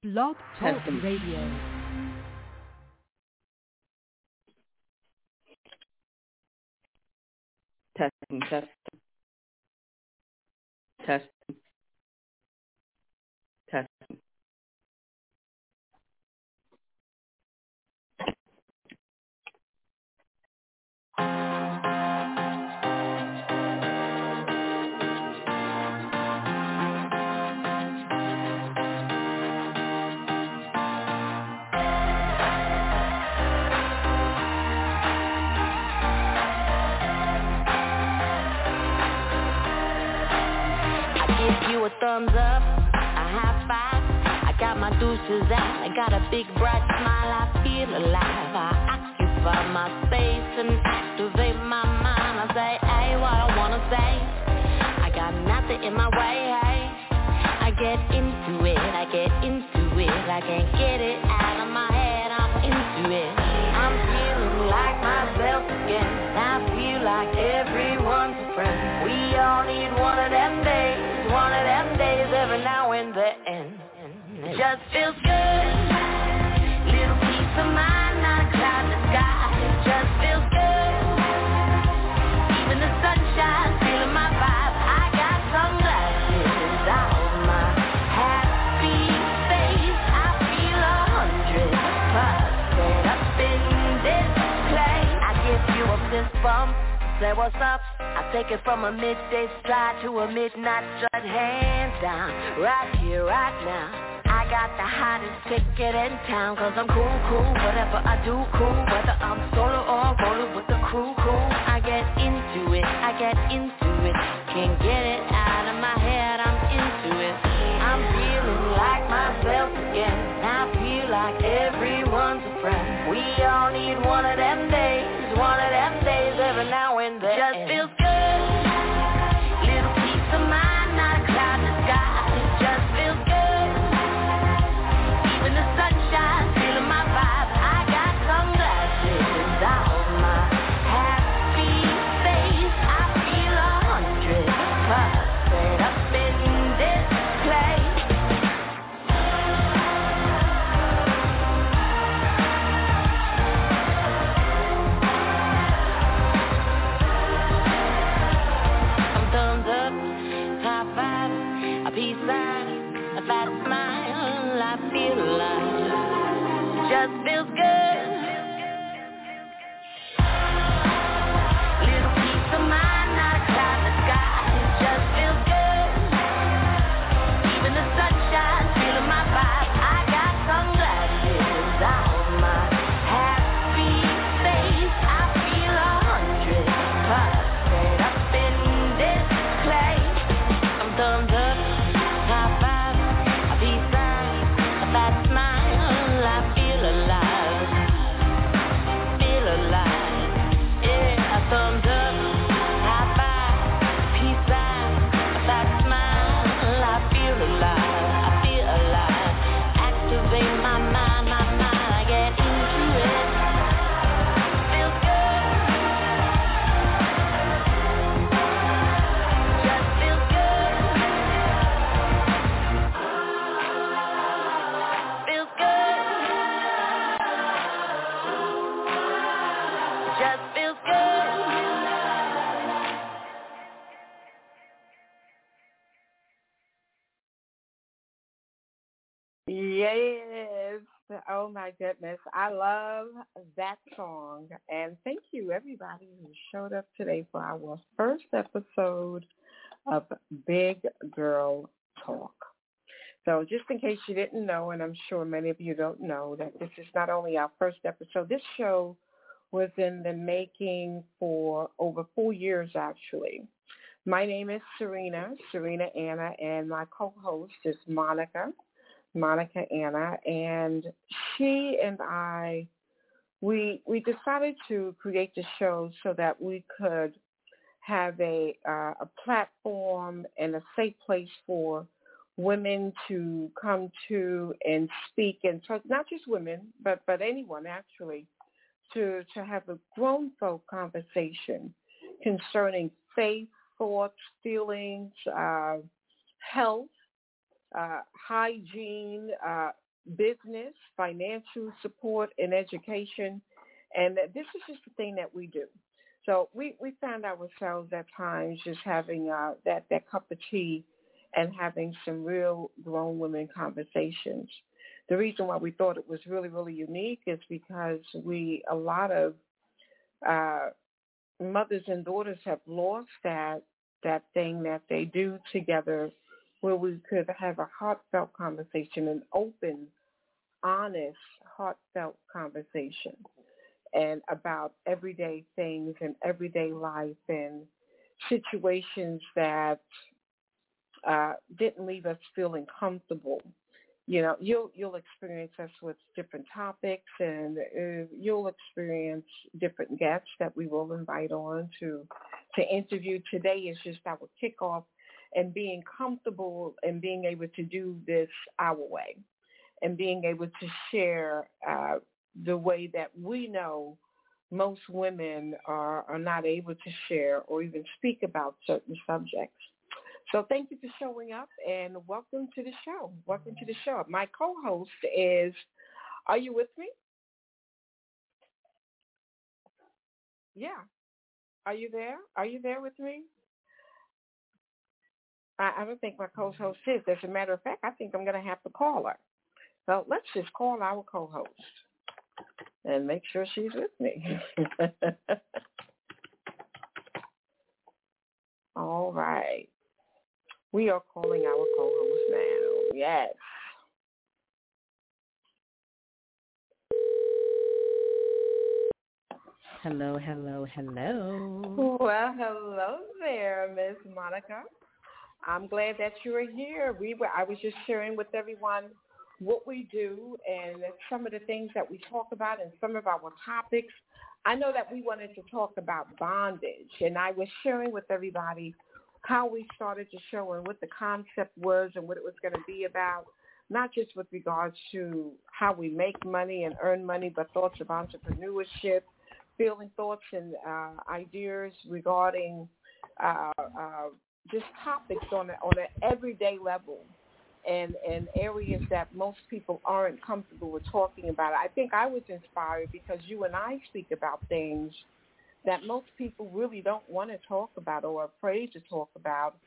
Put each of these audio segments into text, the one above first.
Blog Talk Radio. Testing, testing, testing, testing. A thumbs up, a high five. I got my deuces out. I got a big bright smile. I feel alive. I occupy my space and activate my mind. I say, hey, what I wanna say. I got nothing in my way. Hey, I get into it. I get into it. I can't get it out of my head. I'm into it. I'm feeling like myself again. I feel like everyone's a friend. We all need one of them days. One of them days every now and then. It just feels good. Little peace of mind, not a cloud in the sky. It just feels good. Even the sunshine, feeling my vibe. I got sunglasses on my happy face. I feel 100% up in this place. I give you a fist bump. Say what's up, I take it from a midday stride to a midnight strut, hands down, right here, right now. I got the hottest ticket in town, cause I'm cool, whatever I do, cool. Whether I'm solo or rolling with the crew, cool. I get into it, can't get it out of my head, I'm into it. I'm feeling like myself again, I feel like everyone's a friend. We all need one of them days every now and then. Just feels good. Little peace of mind, not a cloud in the sky. It just feels good. Even the sunshine, feeling my vibe. I got sunglasses on my happy face. I feel 100% up in this place. Peace out, a fat smile, I feel alive. Just feels good. Little peace of mind, not a cloud in the sky. It just feels good. Even the sunshine, feeling my vibe. I got sunglasses on my happy face. I feel 100% up in this place. I'm thumbs up. Yes. Oh, my goodness. I love that song. And thank you, everybody who showed up today for our first episode of Big Girl Talk. So just in case you didn't know, and I'm sure many of you don't know, that this is not only our first episode. This show was in the making for over 4 years, actually. My name is Serena Anna, and my co-host is Monica Anna, and she and I, we decided to create the show so that we could have a platform and a safe place for women to come to and speak, and so not just women, but anyone actually, to have a grown folk conversation concerning faith, thoughts, feelings, health, hygiene, business, financial support, and education. And this is just the thing that we do. So we found ourselves at times just having that cup of tea and having some real grown women conversations. The reason why we thought it was really, really unique is because a lot of mothers and daughters have lost that thing that they do together, where we could have a heartfelt conversation, an open, honest, heartfelt conversation, and about everyday things and everyday life and situations that didn't leave us feeling comfortable. You know, you'll experience us with different topics, and you'll experience different guests that we will invite on to interview. Today is just our kickoff, and being comfortable and being able to do this our way, and being able to share the way that we know most women are not able to share or even speak about certain subjects. So thank you for showing up, and welcome to the show. Welcome to the show. My co-host is, are you with me? Yeah. Are you there? Are you there with me? I don't think my co-host is. As a matter of fact, I think I'm going to have to call her. So let's just call our co-host and make sure she's with me. All right. We are calling our co-host now. Yes. Hello, hello, hello. Well, hello there, Miss Monica. I'm glad that you are here. I was just sharing with everyone what we do and some of the things that we talk about and some of our topics. I know that we wanted to talk about bondage, and I was sharing with everybody how we started the show and what the concept was and what it was going to be about, not just with regards to how we make money and earn money, but thoughts of entrepreneurship, feeling thoughts and ideas regarding just topics on an everyday level and areas that most people aren't comfortable with talking about. I think I was inspired because you and I speak about things that most people really don't want to talk about or are afraid to talk about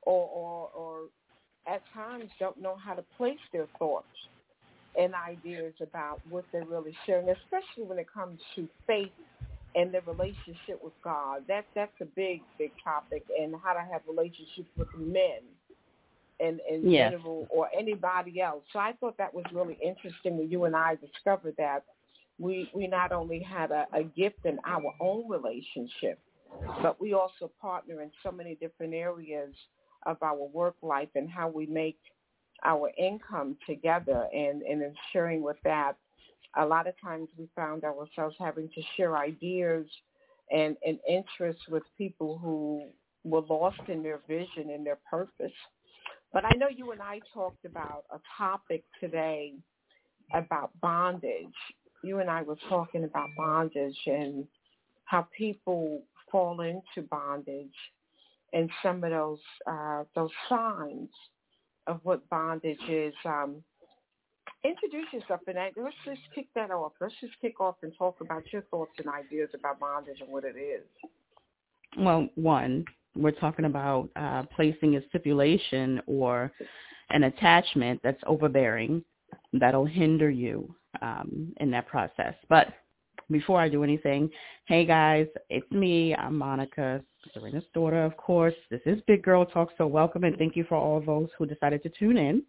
or at times don't know how to place their thoughts and ideas about what they're really sharing, especially when it comes to faith and their relationship with God. That's a big, big topic, and how to have relationships with men and Yes. general or anybody else. So I thought that was really interesting when you and I discovered that we not only had a gift in our own relationship, but we also partner in so many different areas of our work life and how we make our income together. And in sharing with that, a lot of times we found ourselves having to share ideas and interests with people who were lost in their vision and their purpose. But I know you and I talked about a topic today about bondage. You and I were talking about bondage and how people fall into bondage and some of those signs of what bondage is. Introduce yourself, and let's just kick that off. Let's just kick off and talk about your thoughts and ideas about bondage and what it is. Well, one, we're talking about placing a stipulation or an attachment that's overbearing that'll hinder you in that process. But before I do anything, hey guys, it's me. I'm Monica, Serena's daughter, of course. This is Big Girl Talk, so welcome and thank you for all those who decided to tune in.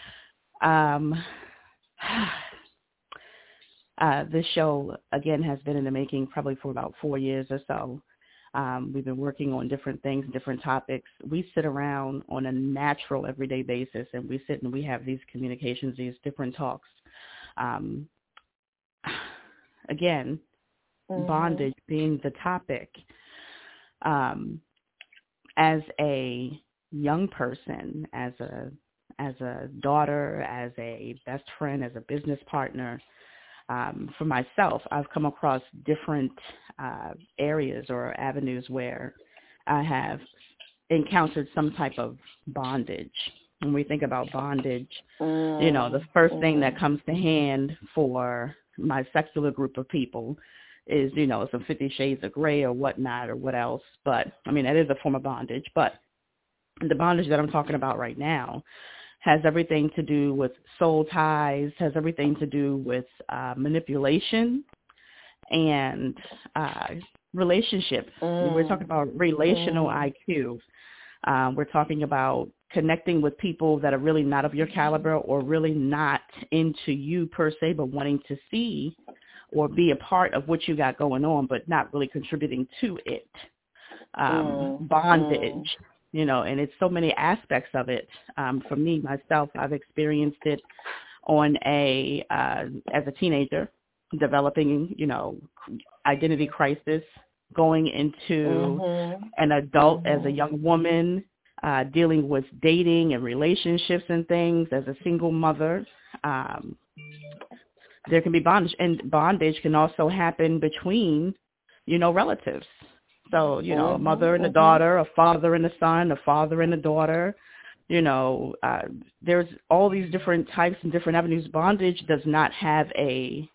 This show, again, has been in the making probably for about 4 years or so. We've been working on different things, different topics. We sit around on a natural everyday basis, and we sit and we have these communications, these different talks. Again, bondage being the topic. As a young person, as a daughter, as a best friend, as a business partner, for myself, I've come across different areas or avenues where I have encountered some type of bondage when we think about bondage, the first thing that comes to hand for my secular group of people is, some 50 Shades of Grey or whatnot or what else. But, that is a form of bondage. But the bondage that I'm talking about right now has everything to do with soul ties, has everything to do with manipulation and relationship. We're talking about relational IQ. We're talking about connecting with people that are really not of your caliber or really not into you per se, but wanting to see or be a part of what you got going on, but not really contributing to it. Bondage, and it's so many aspects of it. For me, myself, I've experienced it on as a teenager, developing, identity crisis, going into an adult as a young woman, dealing with dating and relationships and things as a single mother. There can be bondage, and bondage can also happen between, relatives. So, a mother and a daughter, a father and a son, a father and a daughter. There's all these different types and different avenues. Bondage does not have it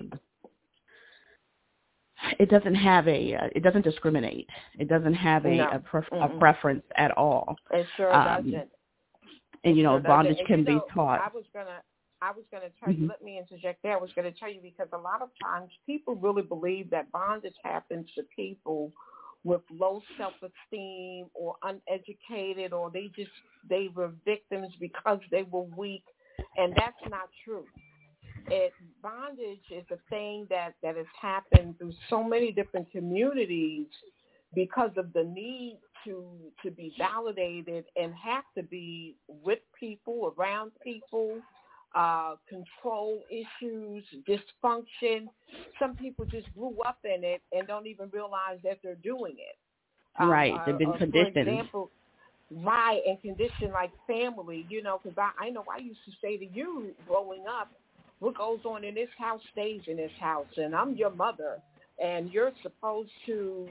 doesn't discriminate. It doesn't have a preference at all. It sure doesn't. And, bondage can be taught. I was going to tell you, let me interject there. I was going to tell you because a lot of times people really believe that bondage happens to people with low self-esteem or uneducated, or they were victims because they were weak, and that's not true. Bondage is a thing that has happened through so many different communities because of the need to be validated and have to be with people, around people, control issues, dysfunction. Some people just grew up in it and don't even realize that they're doing it. Right, they've been conditioned. For example, right, and conditioned like family, because I know I used to say to you growing up, what goes on in this house stays in this house, and I'm your mother, and I'm supposed to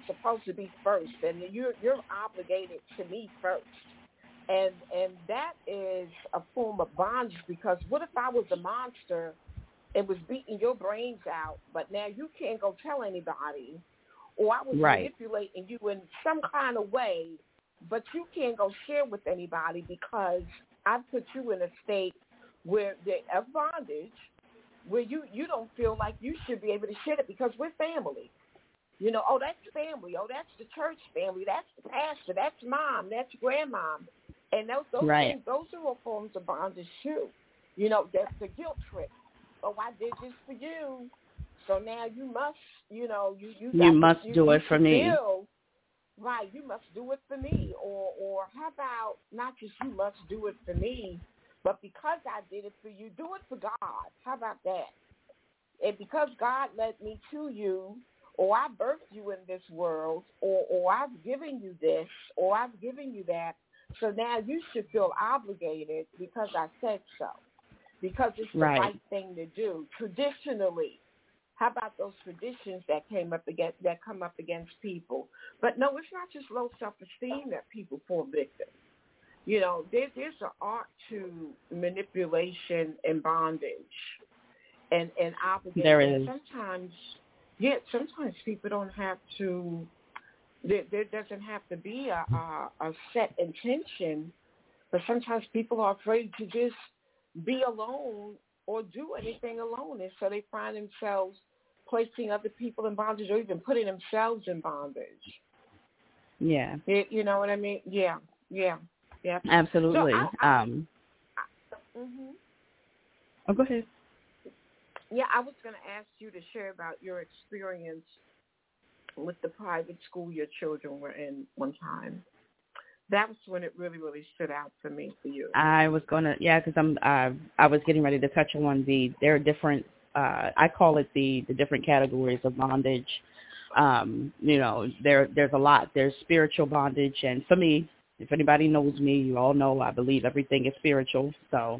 be first, and you're obligated to me first. And that is a form of bondage, because what if I was a monster and was beating your brains out, but now you can't go tell anybody, or I was manipulating you in some kind of way, but you can't go share with anybody because I put you in a state where of bondage, where you don't feel like you should be able to share it because we're family. Oh, that's family. Oh, that's the church family. That's the pastor. That's mom. That's grandmom. And those things, those are all forms of bondage too. That's the guilt trip. Oh, I did this for you, so now you must, you must do it for me. Right, you must do it for me. Or how about not just you must do it for me, but because I did it for you, do it for God. How about that? And because God led me to you, or I birthed you in this world, or I've given you this, or I've given you that, so now you should feel obligated because I said so, because it's the right thing to do. Traditionally, how about those traditions that come up against people? But no, it's not just low self-esteem that people fall victim. There's an art to manipulation and bondage and obligation. There is. Sometimes people don't have to. There doesn't have to be a set intention, but sometimes people are afraid to just be alone or do anything alone, and so they find themselves placing other people in bondage or even putting themselves in bondage. Yeah. You know what I mean? Yeah. Absolutely. So Oh, go ahead. Yeah, I was going to ask you to share about your experience with the private school your children were in one time. That was when it really, really stood out for me, for you. I was going to, because I was getting ready to touch on there are different, I call it the different categories of bondage. There's a lot. There's spiritual bondage, and for me, if anybody knows me, you all know I believe everything is spiritual. So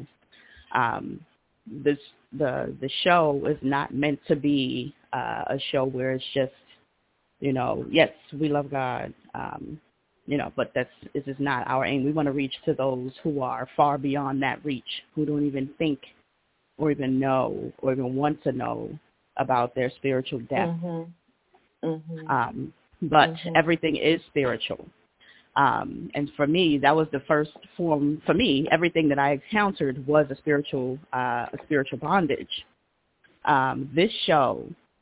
the show is not meant to be a show where it's just, yes, we love God. but this is not our aim. We want to reach to those who are far beyond that reach, who don't even think or even know or even want to know about their spiritual depth. But everything is spiritual. And for me, that was the first form. For me, everything that I encountered was a spiritual bondage. This show,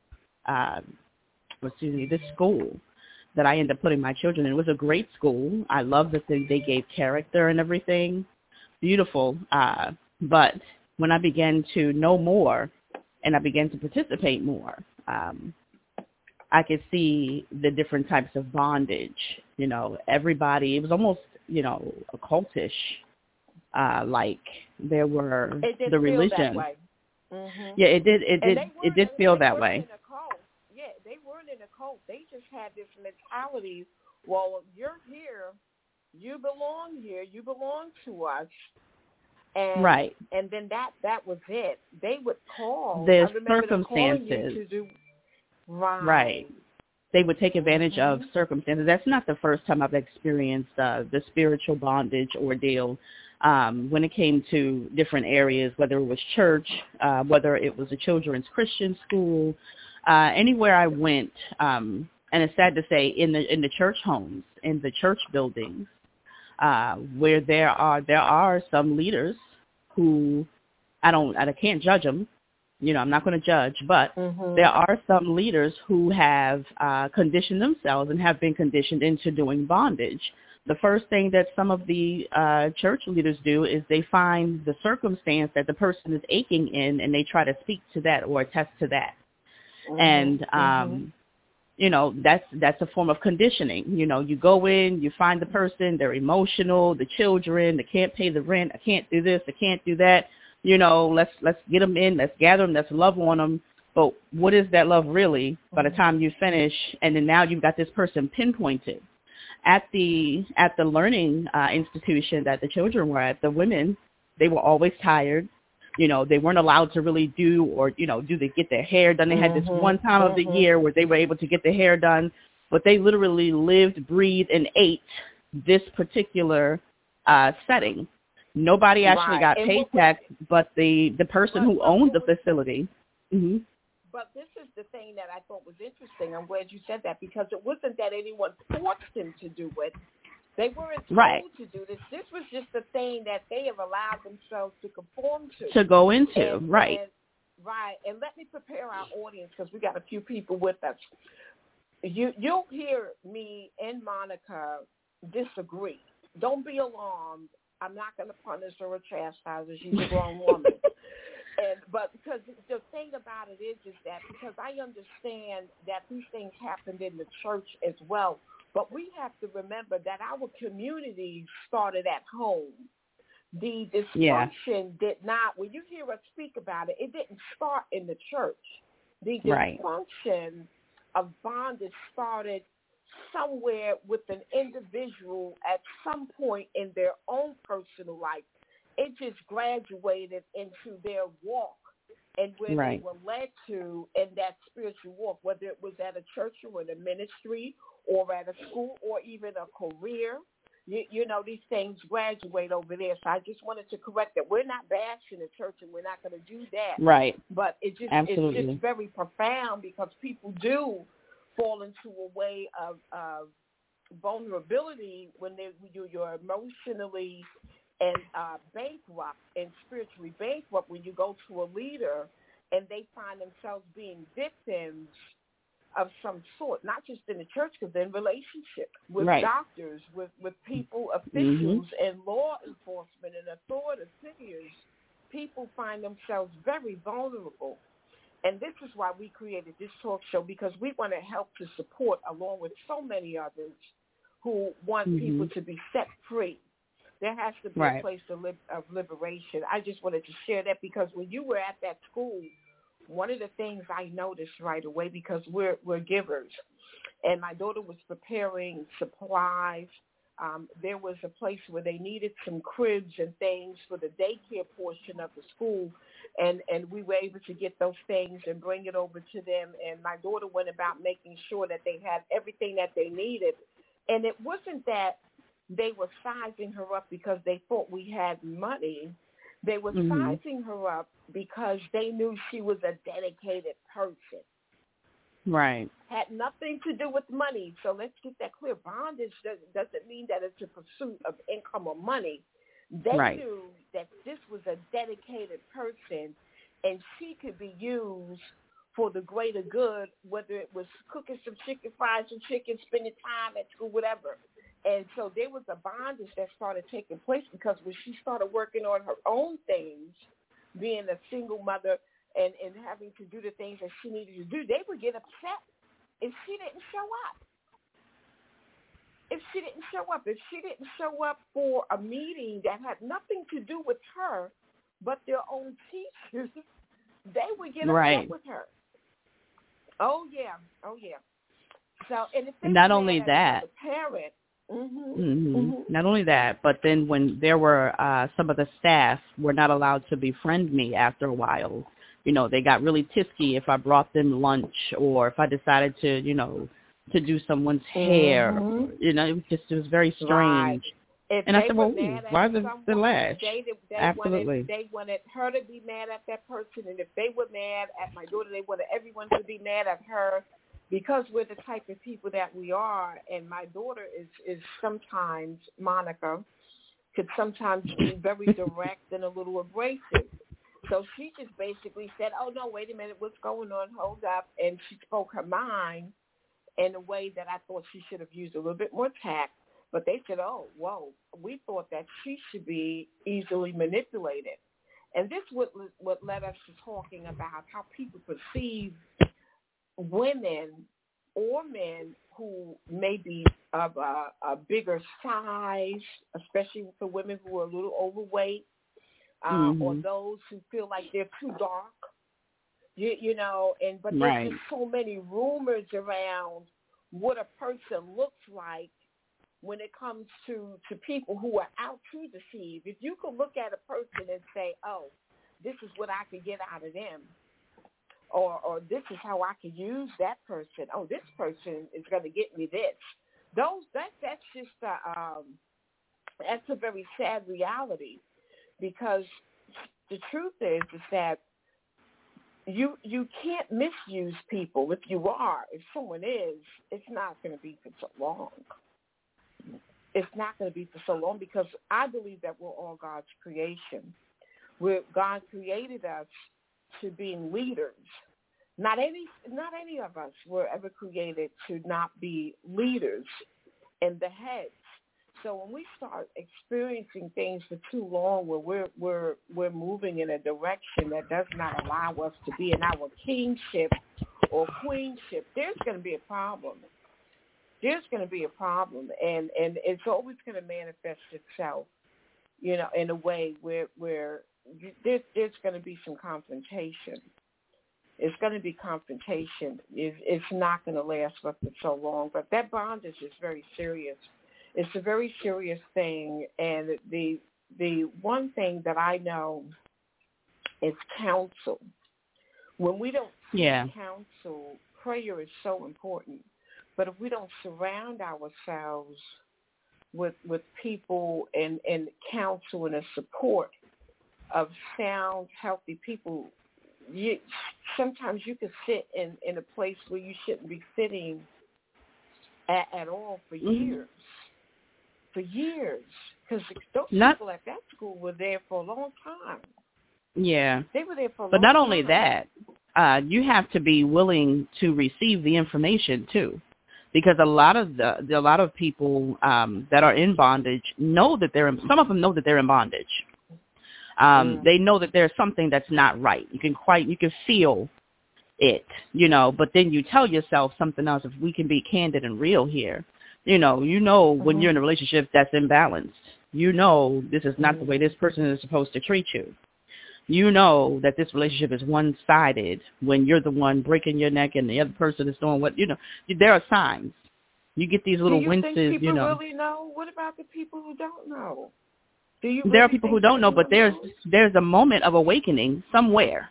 this school that I ended up putting my children in, it was a great school. I love that they gave character and everything. Beautiful. But when I began to know more and I began to participate more, I could see the different types of bondage. Everybody, it was almost, occultish. Like there were the religion. Yeah, it did. It did feel that way. Yeah, they weren't in a cult. They just had this mentality. Well, you're here, you belong here, you belong to us. And, right. And then that was it. They would call. The circumstances. To do, right. They would take advantage of circumstances. That's not the first time I've experienced the spiritual bondage ordeal when it came to different areas, whether it was church, whether it was a children's Christian school, anywhere I went. And it's sad to say, in the church homes, in the church buildings, where there are some leaders who I can't judge them. I'm not going to judge, but there are some leaders who have conditioned themselves and have been conditioned into doing bondage. The first thing that some of the church leaders do is they find the circumstance that the person is aching in, and they try to speak to that or attest to that. And, that's a form of conditioning. You go in, you find the person, they're emotional, the children, they can't pay the rent, I can't do this, I can't do that. Let's get them in, let's gather them, let's love on them. But what is that love really by the time you finish? And then now you've got this person pinpointed. At the learning institution that the children were at, the women, they were always tired. They weren't allowed to really get their hair done. They had this one time of the year where they were able to get their hair done, but they literally lived, breathed, and ate this particular setting. Nobody actually got paycheck, but the person who owned the facility. Mm-hmm. But this is the thing that I thought was interesting. I'm glad you said that, because it wasn't that anyone forced them to do it. They weren't told to do this. This was just the thing that they have allowed themselves to conform to. To go into, right. And let me prepare our audience, because we got a few people with us. You'll hear me and Monica disagree. Don't be alarmed. I'm not going to punish her or chastise her. She's a grown woman. But because the thing about it is that because I understand that these things happened in the church as well, but we have to remember that our community started at home. The dysfunction did not, when you hear us speak about it, it didn't start in the church. The dysfunction of bondage started somewhere with an individual at some point in their own personal life. It just graduated into their walk and where they were led to in that spiritual walk, whether it was at a church or in a ministry or at a school or even a career. These things graduate over there. So I just wanted to correct that. We're not bashing the church, and we're not going to do that. Right. But it's just very profound, because people do fall into a way of vulnerability when you're emotionally and bankrupt and spiritually bankrupt when you go to a leader and they find themselves being victims of some sort, not just in the church, because they're in relationship with doctors, with people, officials, and law enforcement and authority figures. People find themselves very vulnerable. And this is why we created this talk show, because we want to help to support, along with so many others who want people to be set free. There has to be a place of liberation. I just wanted to share that, because when you were at that school, one of the things I noticed right away, because we're givers, and my daughter was preparing supplies. There was a place where they needed some cribs and things for the daycare portion of the school, and we were able to get those things and bring it over to them. And my daughter went about making sure that they had everything that they needed And it wasn't that they were sizing her up because they thought we had money. They were sizing her up because they knew she was a dedicated person. Right. Had nothing to do with money. So let's get that clear. Bondage doesn't mean that it's a pursuit of income or money. They knew that this was a dedicated person, and she could be used for the greater good, whether it was cooking some chicken, frying some chicken, spending time at school, whatever. And so there was a bondage that started taking place because when she started working on her own things, being a single mother and having to do the things that she needed to do, they would get upset if she didn't show up. If she didn't show up for a meeting that had nothing to do with her but their own teachers, they would get upset with her. Oh, yeah. So, and if they not only that, the parent, not only that, but then when there were some of the staff were not allowed to befriend me after a while. You know, they got really tisky if I brought them lunch or if I decided to, you know, to do someone's hair. You know, it was very strange. Right. And I said, well, why the lash? Absolutely. They wanted her to be mad at that person, and if they were mad at my daughter, they wanted everyone to be mad at her because we're the type of people that we are. And my daughter is sometimes, Monica, could sometimes be very direct and a little abrasive. So she just basically said, oh, no, wait a minute, what's going on? Hold up. And she spoke her mind in a way that I thought she should have used a little bit more tact. But they said, oh, whoa, we thought that she should be easily manipulated. And this what led us to talking about how people perceive women or men who may be of a bigger size, especially for women who are a little overweight, or those who feel like they're too dark, you know. But there's just so many rumors around what a person looks like when it comes to people who are out to deceive. If you could look at a person and say, oh, this is what I could get out of them, or this is how I could use that person. Oh, this person is going to get me this. That's just that's a very sad reality, because the truth is that you can't misuse people. If someone is, it's not going to be for so long. It's not going to be for so long, because I believe that we're all God's creation. God created us to being leaders. Not any of us were ever created to not be leaders and the heads. So when we start experiencing things for too long, where we're moving in a direction that does not allow us to be in our kingship or queenship, there's going to be a problem. There's going to be a problem, and it's always going to manifest itself, you know, in a way where there's going to be some confrontation. It's going to be confrontation. It's not going to last for so long. But that bondage is very serious. It's a very serious thing, and the one thing that I know is counsel. When we don't seek counsel, prayer is so important. But if we don't surround ourselves with people and counsel and a support of sound, healthy people, sometimes you can sit in a place where you shouldn't be sitting at all for years. For years. Because those people at that school were there for a long time. Yeah. They were there for a long time. But not only that, you have to be willing to receive the information too. Because a lot of people that are in bondage know that some of them know that they're in bondage. They know that there's something that's not right. You can feel it, you know, but then you tell yourself something else. If we can be candid and real here, you know when you're in a relationship that's imbalanced, you know this is not the way this person is supposed to treat you. You know that this relationship is one-sided when you're the one breaking your neck and the other person is doing what, you know. There are signs. You get these little winces, you think people know. Really know? What about the people who don't know? There are people who don't know, but there's a moment of awakening somewhere.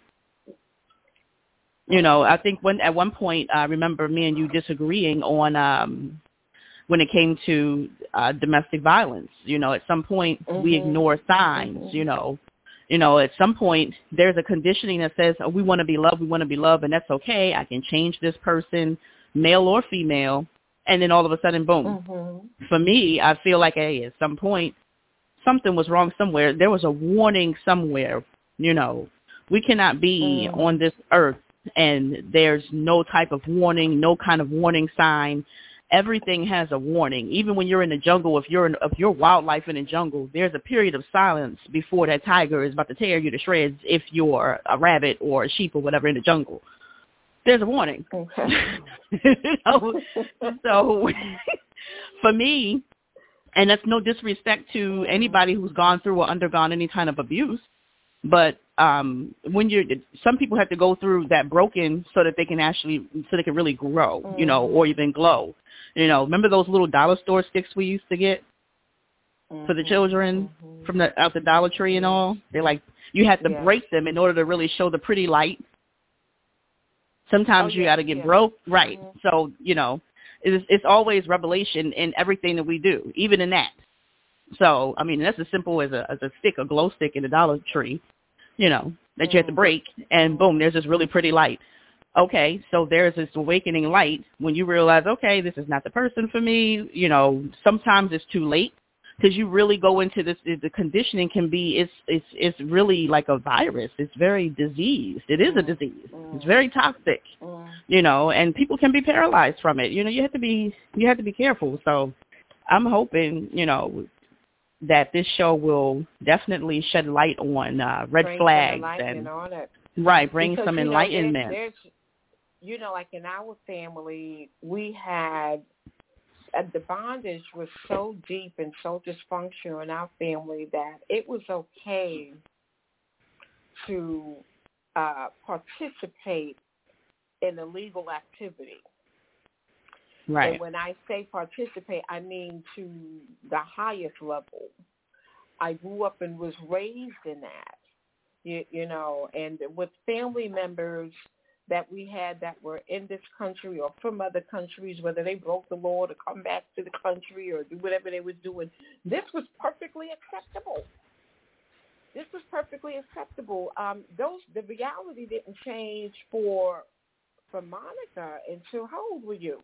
You know, I think at one point, I remember me and you disagreeing on when it came to domestic violence. You know, at some point we ignore signs, you know. You know, at some point there's a conditioning that says, oh, we want to be loved, and that's okay. I can change this person, male or female, and then all of a sudden, boom. For me, I feel like, hey, at some point, something was wrong somewhere. There was a warning somewhere, you know. We cannot be on this earth and there's no type of warning, no kind of warning sign. Everything has a warning. Even when you're in the jungle, if you're wildlife in the jungle, there's a period of silence before that tiger is about to tear you to shreds if you're a rabbit or a sheep or whatever in the jungle. There's a warning. Okay. So for me, and that's no disrespect to anybody who's gone through or undergone any kind of abuse, but some people have to go through that broken so that they can really grow, you know, or even glow. You know, remember those little dollar store sticks we used to get for the children from out the Dollar Tree and all? They're like, you had to break them in order to really show the pretty light. Sometimes you got to get broke. Right. So, you know, it's always revelation in everything that we do, even in that. So, I mean, that's as simple as a stick, a glow stick in the Dollar Tree, you know, that you have to break, and boom, there's this really pretty light. Okay, so there's this awakening light when you realize, okay, this is not the person for me. You know, sometimes it's too late because you really go into this. The conditioning can be, it's really like a virus. It's very diseased. It is a disease. It's very toxic, you know, and people can be paralyzed from it. You know, you have to be careful. So I'm hoping, you know, that this show will definitely shed light on red flags and all that. Right, bring because, some enlightenment. There's, you know, like in our family, we had the bondage was so deep and so dysfunctional in our family that it was okay to participate in illegal activity. Right. And when I say participate, I mean to the highest level. I grew up and was raised in that, you know, and with family members that we had that were in this country or from other countries, whether they broke the law to come back to the country or do whatever they was doing, this was perfectly acceptable. The reality didn't change for Monica until how old were you?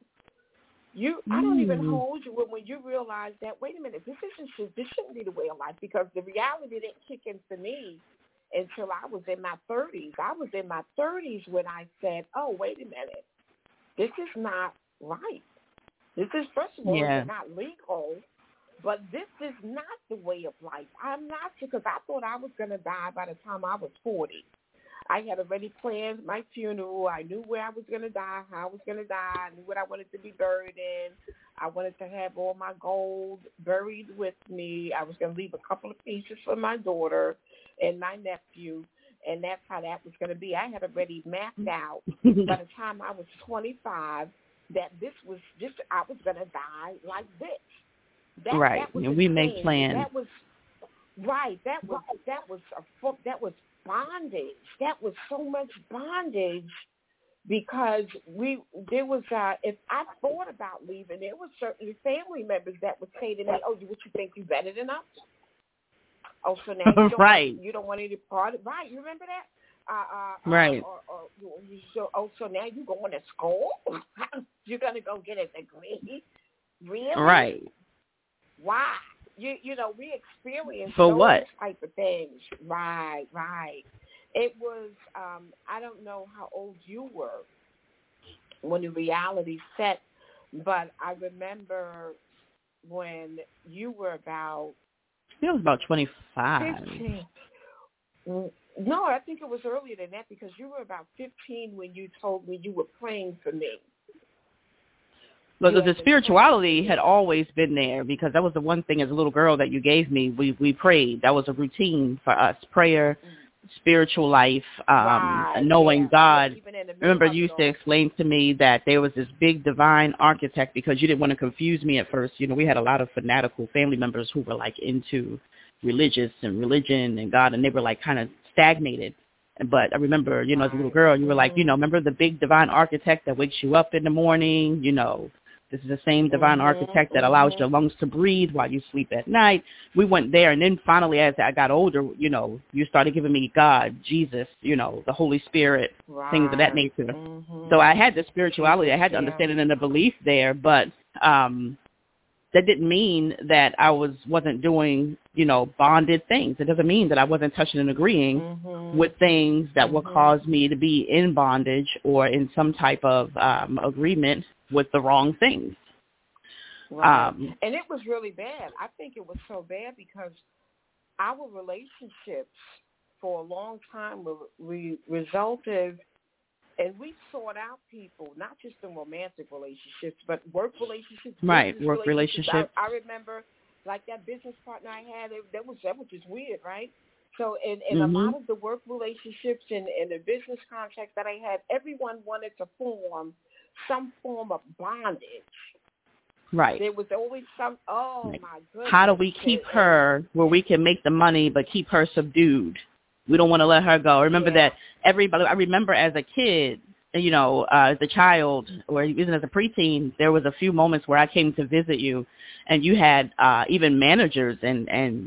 I don't even hold you when you realize that, wait a minute, this shouldn't be the way of life, because the reality didn't kick in for me until I was in my 30s. I was in my 30s when I said, oh, wait a minute, this is not right. This is, first of all, it's not legal, but this is not the way of life. I'm not, because I thought I was going to die by the time I was 40. I had already planned my funeral. I knew where I was going to die, how I was going to die. I knew what I wanted to be buried in. I wanted to have all my gold buried with me. I was going to leave a couple of pieces for my daughter and my nephew, and that's how that was going to be. I had already mapped out by the time I was 25 that I was going to die like this. Right. And we make plans. That was right. That was bondage. That was so much bondage, because if I thought about leaving, there were certain family members that would say to me, "Oh, what you think you better than us? Oh, so now you don't want any part of it, right? You remember that? Right. So now you going to school? You're gonna go get a degree? Really? Right. Why? You know, we experienced for those what? Type of things. Right. It was, I don't know how old you were when the reality set, but I remember when you were about... It was about 25. 15. No, I think it was earlier than that, because you were about 15 when you told me you were praying for me. But the spirituality had always been there, because that was the one thing as a little girl that you gave me. We prayed. That was a routine for us. Prayer, spiritual life, knowing God. Remember, you used to explain to me that there was this big divine architect, because you didn't want to confuse me at first. You know, we had a lot of fanatical family members who were like into religion and God, and they were like kind of stagnated. But I remember, you know, as a little girl, you were like, you know, remember the big divine architect that wakes you up in the morning, you know, This is the same divine architect that allows your lungs to breathe while you sleep at night. We went there, and then finally, as I got older, you started giving me God, Jesus, the Holy Spirit, things of that nature. So I had the spirituality. I had the understanding and the belief there, but that didn't mean that I wasn't doing, bonded things. It doesn't mean that I wasn't touching and agreeing with things that would cause me to be in bondage or in some type of agreement with the wrong things. Right. And it was really bad. I think it was so bad because our relationships for a long time resulted, and we sought out people, not just in romantic relationships, but work relationships. Right, work relationships. I remember, like that business partner I had, that was just weird, right? So in a lot of the work relationships and the business contracts that I had, everyone wanted to form some form of bondage. Right. There was always some, my goodness. How do we keep her where we can make the money but keep her subdued? We don't want to let her go. Remember that everybody, I remember as a kid, as a child or even as a preteen, there was a few moments where I came to visit you and you had even managers and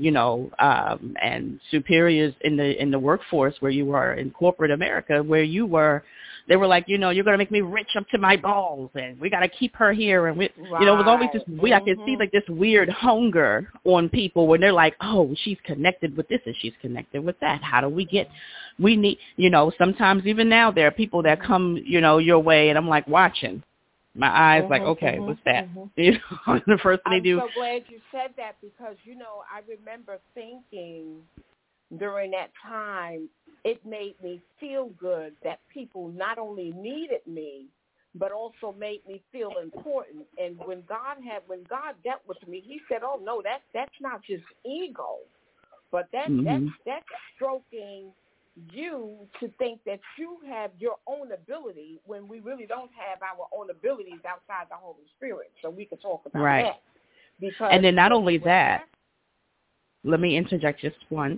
superiors in the workforce where you were in corporate America, where they were like, you're going to make me rich up to my balls, and we got to keep her here. And, it was always this I could see like this weird hunger on people when they're like, oh, she's connected with this and she's connected with that. How do we need, sometimes even now there are people that come, your way, and I'm like watching. My eyes like, okay, what's that? The first thing they do. I'm so glad you said that because, I remember thinking during that time, it made me feel good that people not only needed me, but also made me feel important. And when God dealt with me, he said, oh, no, that's not just ego, but that's stroking you to think that you have your own ability when we really don't have our own abilities outside the Holy Spirit. So we can talk about that. Because and then not only that, let me interject just once.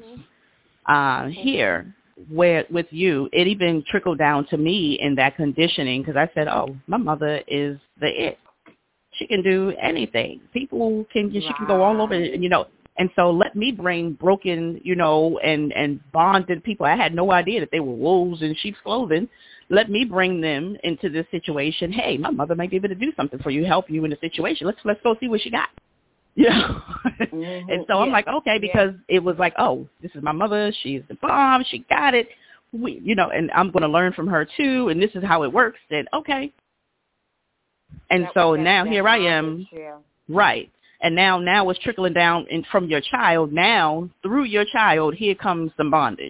Here, where with you, it even trickled down to me in that conditioning because I said, oh, my mother is the it. She can do anything. She can go all over, And so let me bring broken, and bonded people. I had no idea that they were wolves in sheep's clothing. Let me bring them into this situation. Hey, my mother might be able to do something for you, help you in the situation. Let's go see what she got. And so I'm like, okay, because it was like, oh, this is my mother. She's the bomb. She got it. And I'm going to learn from her too. And this is how it works. Then, okay. And so now here I am. Right. And now it's trickling down from your child. Now, through your child, here comes some bondage.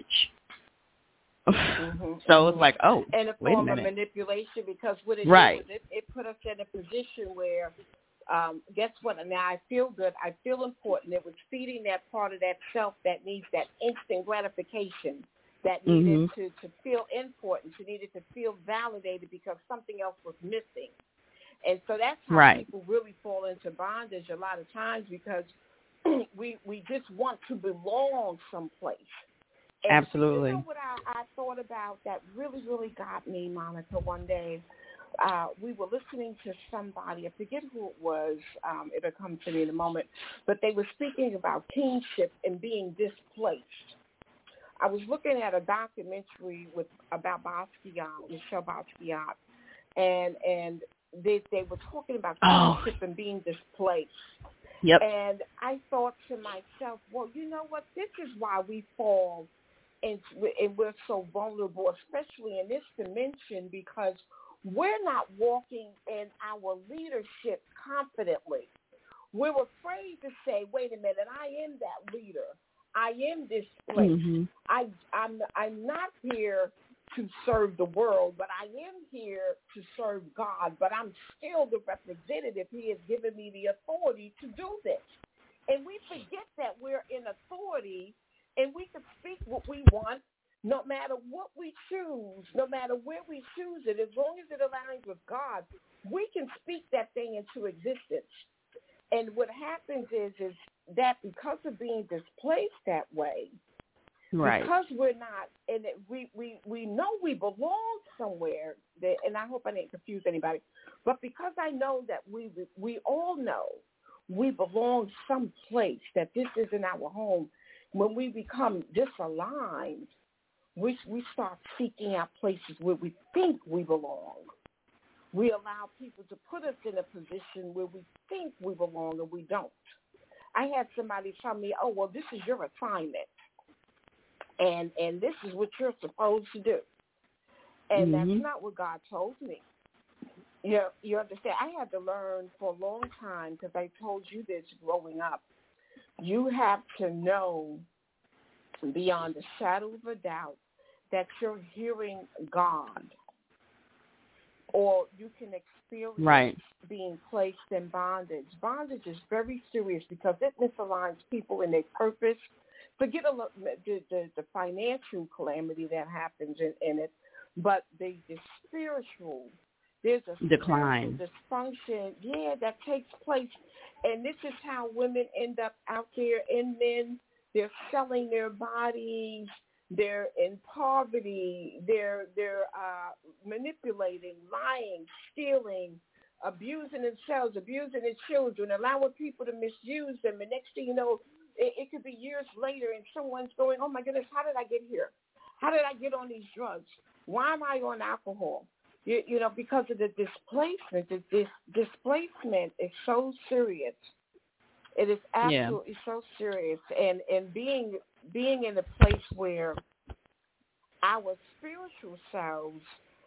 So it's like, oh, and a form of manipulation because what it did, it put us in a position where, guess what? Now I feel good. I feel important. It was feeding that part of that self that needs that instant gratification, that needed to feel important. She needed to feel validated because something else was missing. And so that's how people really fall into bondage a lot of times because we just want to belong someplace. And absolutely. You know what I thought about that really, really got me, Monica, one day? We were listening to somebody, I forget who it was, it'll come to me in a moment, but they were speaking about kingship and being displaced. I was looking at a documentary about Basquiat, Michel Basquiat, and they were talking about kingship and being displaced. Yep. And I thought to myself, well, you know what? This is why we fall and we're so vulnerable, especially in this dimension, because we're not walking in our leadership confidently. We're afraid to say, wait a minute, I am that leader. I am displaced. I'm not here to serve the world, but I am here to serve God. But I'm still the representative. He has given me the authority to do this. And we forget that we're in authority and we can speak what we want no matter what we choose, no matter where we choose it. As long as it aligns with God, we can speak that thing into existence. And what happens is that because of being displaced that way, Right. Because we're not, and we know we belong somewhere, and I hope I didn't confuse anybody, but because I know that we all know we belong someplace, that this isn't our home, when we become disaligned, we start seeking out places where we think we belong. We allow people to put us in a position where we think we belong and we don't. I had somebody tell me, oh, well, this is your assignment, and this is what you're supposed to do. And that's not what God told me. You understand? I had to learn for a long time, because I told you this growing up. You have to know beyond a shadow of a doubt that you're hearing God, or you can experience being placed in bondage. Bondage is very serious because it misaligns people in their purpose. Forget the financial calamity that happens in it, but the spiritual, there's a decline, dysfunction, that takes place. And this is how women end up out there, and men, they're selling their bodies, they're in poverty, they're manipulating, lying, stealing, abusing themselves, abusing their children, allowing people to misuse them. And next thing you know, it could be years later, and someone's going, oh, my goodness, how did I get here? How did I get on these drugs? Why am I on alcohol? You know, because of the displacement. This displacement is so serious. It is absolutely so serious. And being in a place where our spiritual selves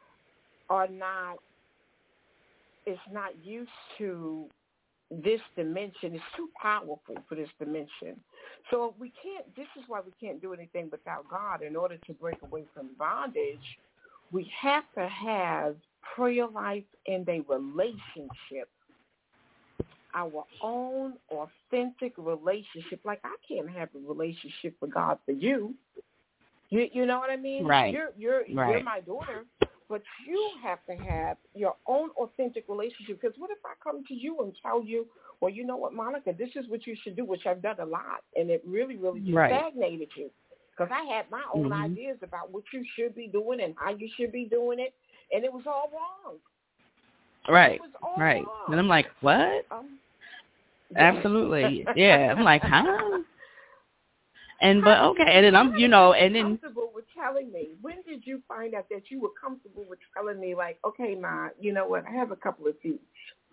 is not used to this dimension. It's too powerful for this dimension. So this is why we can't do anything without God. In order to break away from bondage, we have to have prayer life and a relationship, our own authentic relationship. Like, I can't have a relationship with God for you. You know what I mean? Right. You're my daughter, but you have to have your own authentic relationship. Because what if I come to you and tell you, well, you know what, Monica, this is what you should do, which I've done a lot, and it really, really just stagnated you. Because I had my own ideas about what you should be doing and how you should be doing it, and it was all wrong. Right. It was all right. wrong. And I'm like, what? Absolutely. Yeah. I'm like, huh? And but okay, and then I'm, and then comfortable with telling me. When did you find out that you were comfortable with telling me, like, okay, Ma, you know what? I have a couple of things.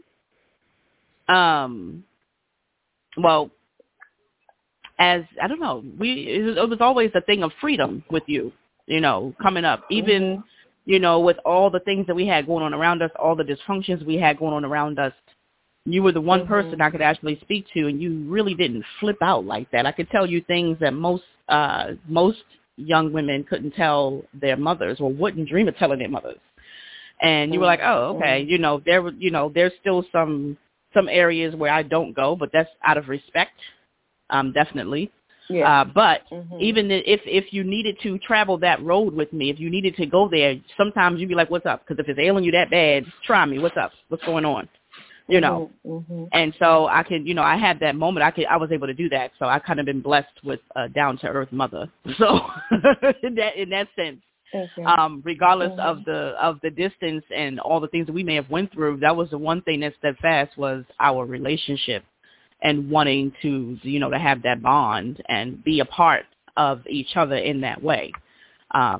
Well, as I don't know, it was always a thing of freedom with you, coming up, even with all the things that we had going on around us, all the dysfunctions we had going on around us. You were the one person I could actually speak to, and you really didn't flip out like that. I could tell you things that most young women couldn't tell their mothers, or wouldn't dream of telling their mothers. And you were like, oh, okay, there's still some areas where I don't go, but that's out of respect, definitely. Yeah. But even if you needed to travel that road with me, if you needed to go there, sometimes you'd be like, what's up? Because if it's ailing you that bad, try me. What's up? What's going on? And so I could, I had that moment. I was able to do that. So I kind of been blessed with a down to earth mother. So in that sense, regardless of the distance and all the things that we may have went through, that was the one thing that steadfast was our relationship and wanting to, to have that bond and be a part of each other in that way. I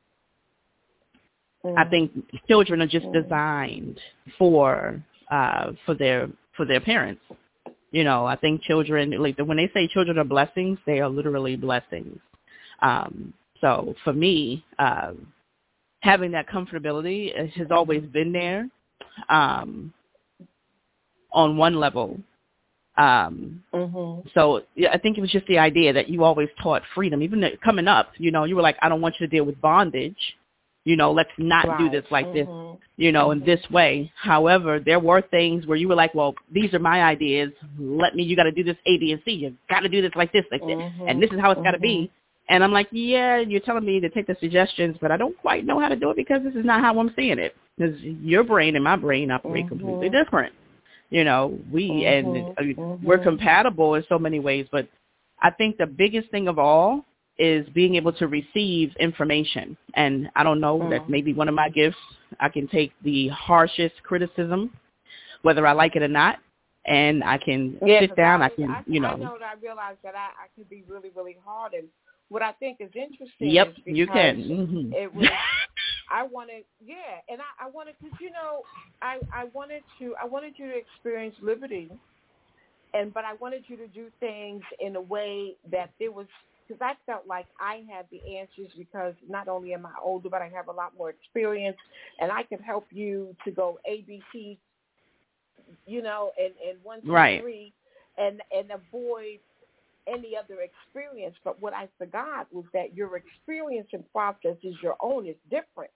think children are just designed for their parents. I think children, like when they say children are blessings, they are literally blessings. So for me, having that comfortability has always been there on one level. So yeah, I think it was just the idea that you always taught freedom. Even coming up, you were like, I don't want you to deal with bondage. Let's not do this like this, in this way. However, there were things where you were like, well, these are my ideas. You got to do this A, B, and C. You got to do this like this, and this is how it's got to be. And I'm like, yeah, you're telling me to take the suggestions, but I don't quite know how to do it because this is not how I'm seeing it. Because your brain and my brain operate completely different. We're compatible in so many ways, but I think the biggest thing of all is being able to receive information. And I don't know, that's maybe one of my gifts. I can take the harshest criticism, whether I like it or not, and I can sit down. I can. I know that I realize that I can be really, really hard. And what I think is interesting yep, is because you can. it was, I wanted, and I wanted, because, I wanted you to experience liberty, but I wanted you to do things in a way that there was, because I felt like I had the answers, because not only am I older, but I have a lot more experience, and I can help you to go ABC, and 1, 2, right. 3, and avoid any other experience. But what I forgot was that your experience and process is your own, is different.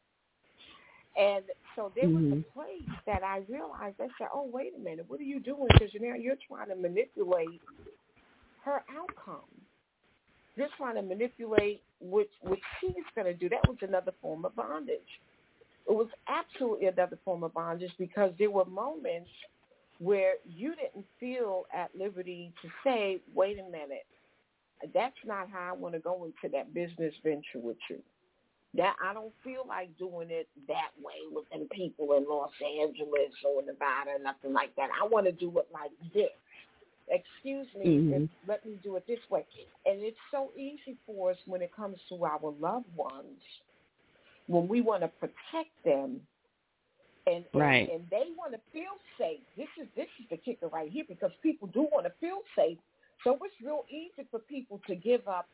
And so there was a place that I realized, I said, oh, wait a minute, what are you doing? Because you're trying to manipulate her outcome. You're trying to manipulate what she's going to do. That was another form of bondage. It was absolutely another form of bondage, because there were moments where you didn't feel at liberty to say, wait a minute, that's not how I want to go into that business venture with you. That I don't feel like doing it that way with them people in Los Angeles or Nevada, nothing like that. I want to do it like this. Excuse me, let me do it this way. And it's so easy for us when it comes to our loved ones, when we want to protect them, and they want to feel safe. This is the kicker right here, because people do want to feel safe. So it's real easy for people to give up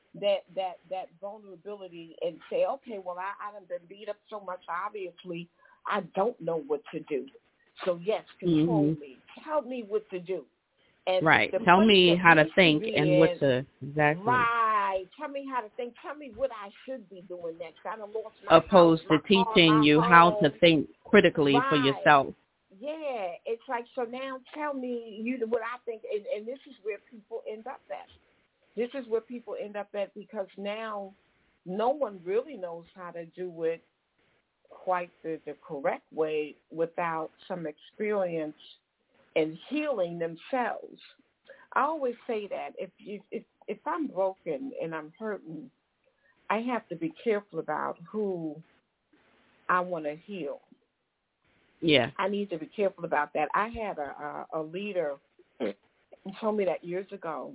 that vulnerability and say, okay, well, I done been beat up so much, obviously, I don't know what to do. So, yes, control me. Tell me what to do. And right. Tell me how to think and what to, exactly. Right. Tell me how to think. Tell me what I should be doing next. I done lost my opposed house, to teaching you how to think critically for yourself. Yeah. It's like, so now tell me what I think. And this is where people end up at. This is where people end up at, because now no one really knows how to do it quite the correct way without some experience and healing themselves. I always say that if I'm broken and I'm hurting, I have to be careful about who I want to heal. Yeah. I need to be careful about that. I had a leader who told me that years ago,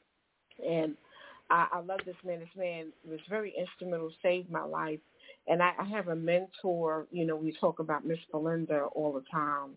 and I love this man. This man was very instrumental, saved my life. And I have a mentor, we talk about Miss Belinda all the time.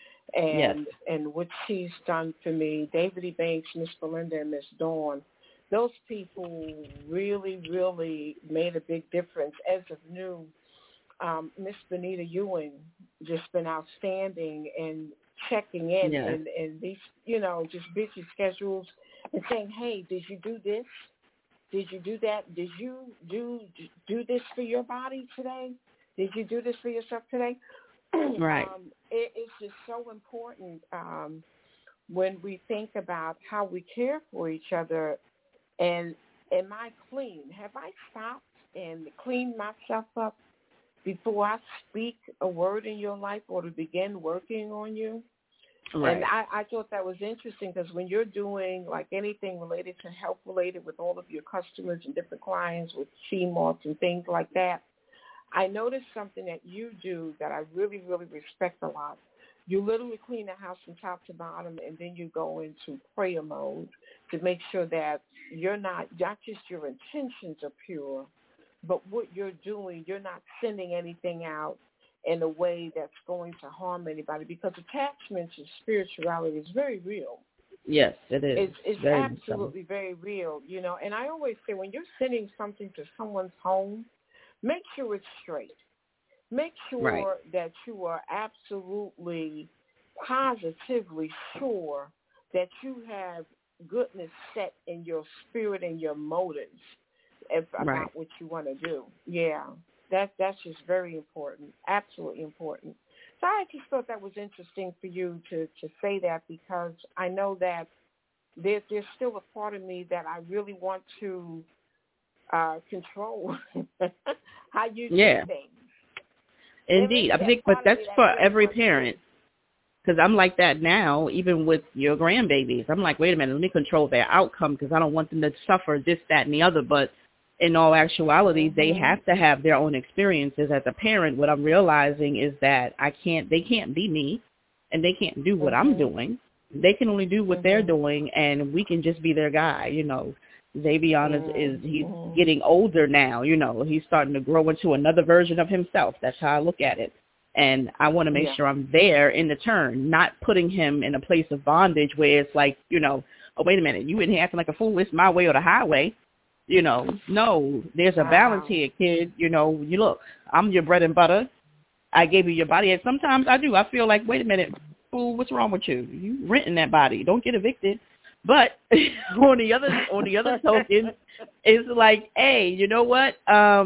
And what she's done for me, David E. Banks, Miss Belinda, and Miss Dawn, those people really, really made a big difference. As of new, Miss Benita Ewing just been outstanding and checking in and these, just busy schedules and saying, hey, did you do this? Did you do that? Did you do this for your body today? Did you do this for yourself today? Right. It's just so important when we think about how we care for each other. And am I clean? Have I stopped and cleaned myself up before I speak a word in your life or to begin working on you? Right. And I thought that was interesting, because when you're doing like anything related to health related with all of your customers and different clients with CMOS and things like that, I noticed something that you do that I really, really respect a lot. You literally clean the house from top to bottom, and then you go into prayer mode to make sure that you're not just your intentions are pure, but what you're doing, you're not sending anything out in a way that's going to harm anybody, because attachments and spirituality is very real. Yes, it is. It's very absolutely very real, And I always say, when you're sending something to someone's home, make sure it's straight. Make sure that you are absolutely, positively sure that you have goodness set in your spirit and your motives about what you want to do. Yeah, that's just very important, absolutely important. So I just thought that was interesting for you to say that, because I know that there's still a part of me that I really want to control how you do things. Indeed. I think, but that's for every parent, because I'm like that now, even with your grandbabies. I'm like, wait a minute, let me control their outcome, because I don't want them to suffer this, that, and the other. But in all actuality, they have to have their own experiences. As a parent, what I'm realizing is that they can't be me, and they can't do what I'm doing. They can only do what they're doing, and we can just be their guy. You know, Xavion he's getting older now. You know, he's starting to grow into another version of himself. That's how I look at it. And I want to make sure I'm there in the turn, not putting him in a place of bondage where it's like, you know, oh, wait a minute, you in here acting like a fool. It's my way or the highway. You know, no, there's a balance here, kid. You know, you look, I'm your bread and butter. I gave you your body. And sometimes I do. I feel like, wait a minute, fool, what's wrong with you? You renting that body. Don't get evicted. But on the other token, it's like, hey, you know what?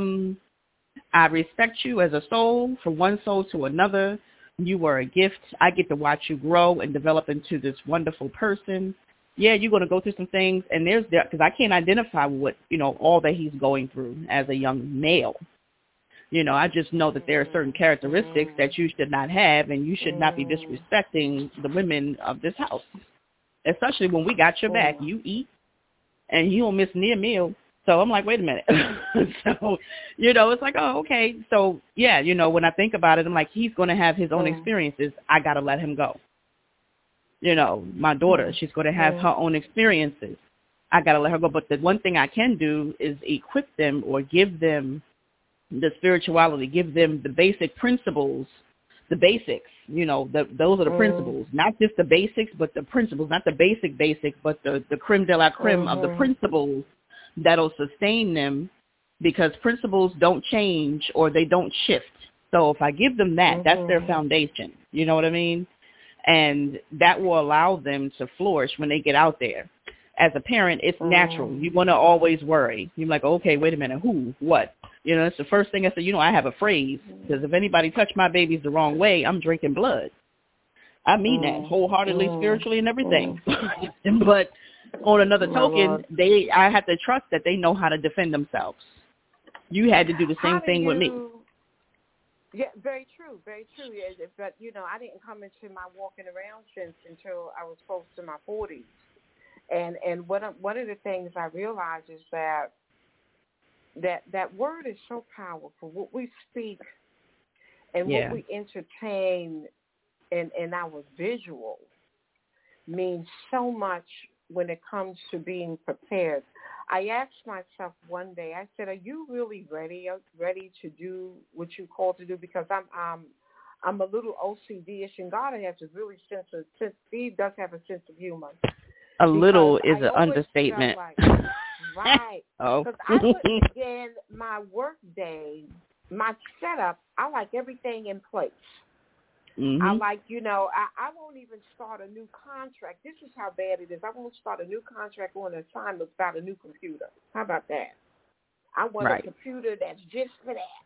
I respect you as a soul, from one soul to another. You were a gift. I get to watch you grow and develop into this wonderful person. Yeah, you're going to go through some things, and because I can't identify what, you know, all that he's going through as a young male. You know, I just know that there are certain characteristics that you should not have, and you should not be disrespecting the women of this house, especially when we got your back. You eat, and you don't miss near meal. So I'm like, wait a minute. So, you know, it's like, oh, okay. So, yeah, you know, when I think about it, I'm like, he's going to have his own experiences. I got to let him go. You know, my daughter, she's going to have her own experiences. I got to let her go. But the one thing I can do is equip them or give them the spirituality, give them the basic principles, the basics, you know, those are the principles, not just the basics, but the principles, not the basic, but the creme de la creme of the principles that'll sustain them, because principles don't change or they don't shift. So if I give them that, that's their foundation. You know what I mean? And that will allow them to flourish when they get out there. As a parent, it's natural. You want to always worry. You're like, okay, wait a minute, who, what? You know, it's the first thing I say, you know, I have a phrase, because if anybody touch my babies the wrong way, I'm drinking blood. I mean that wholeheartedly, spiritually, and everything. But on another token, I have to trust that they know how to defend themselves. You had to do the same thing with me. Yeah, very true, very true. Yeah, but, you know, I didn't come into my walking around sense until I was close to my 40s. And one of the things I realized is that word is so powerful. What we speak and what we entertain in our visual means so much when it comes to being prepared. I asked myself one day, I said, are you really ready to do what you called to do? Because I'm a little OCD-ish, and God has a really Steve does have a sense of humor. A little is an understatement. Right. Because I would begin my work day, my setup, I like everything in place. I like, you know, I won't even start a new contract. This is how bad it is. I won't start a new contract on an assignment without a new computer. How about that? I want a computer that's just for that.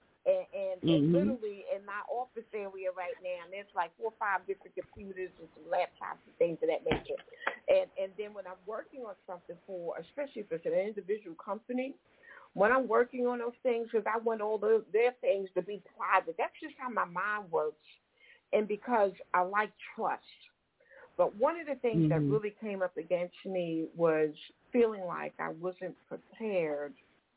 And literally in my office area right now, there's like 4 or 5 different computers and some laptops and things of that nature. And then when I'm working on something especially if it's an individual company, when I'm working on those things, because I want all their things to be private, that's just how my mind works. And because I like trust. But one of the things that really came up against me was feeling like I wasn't prepared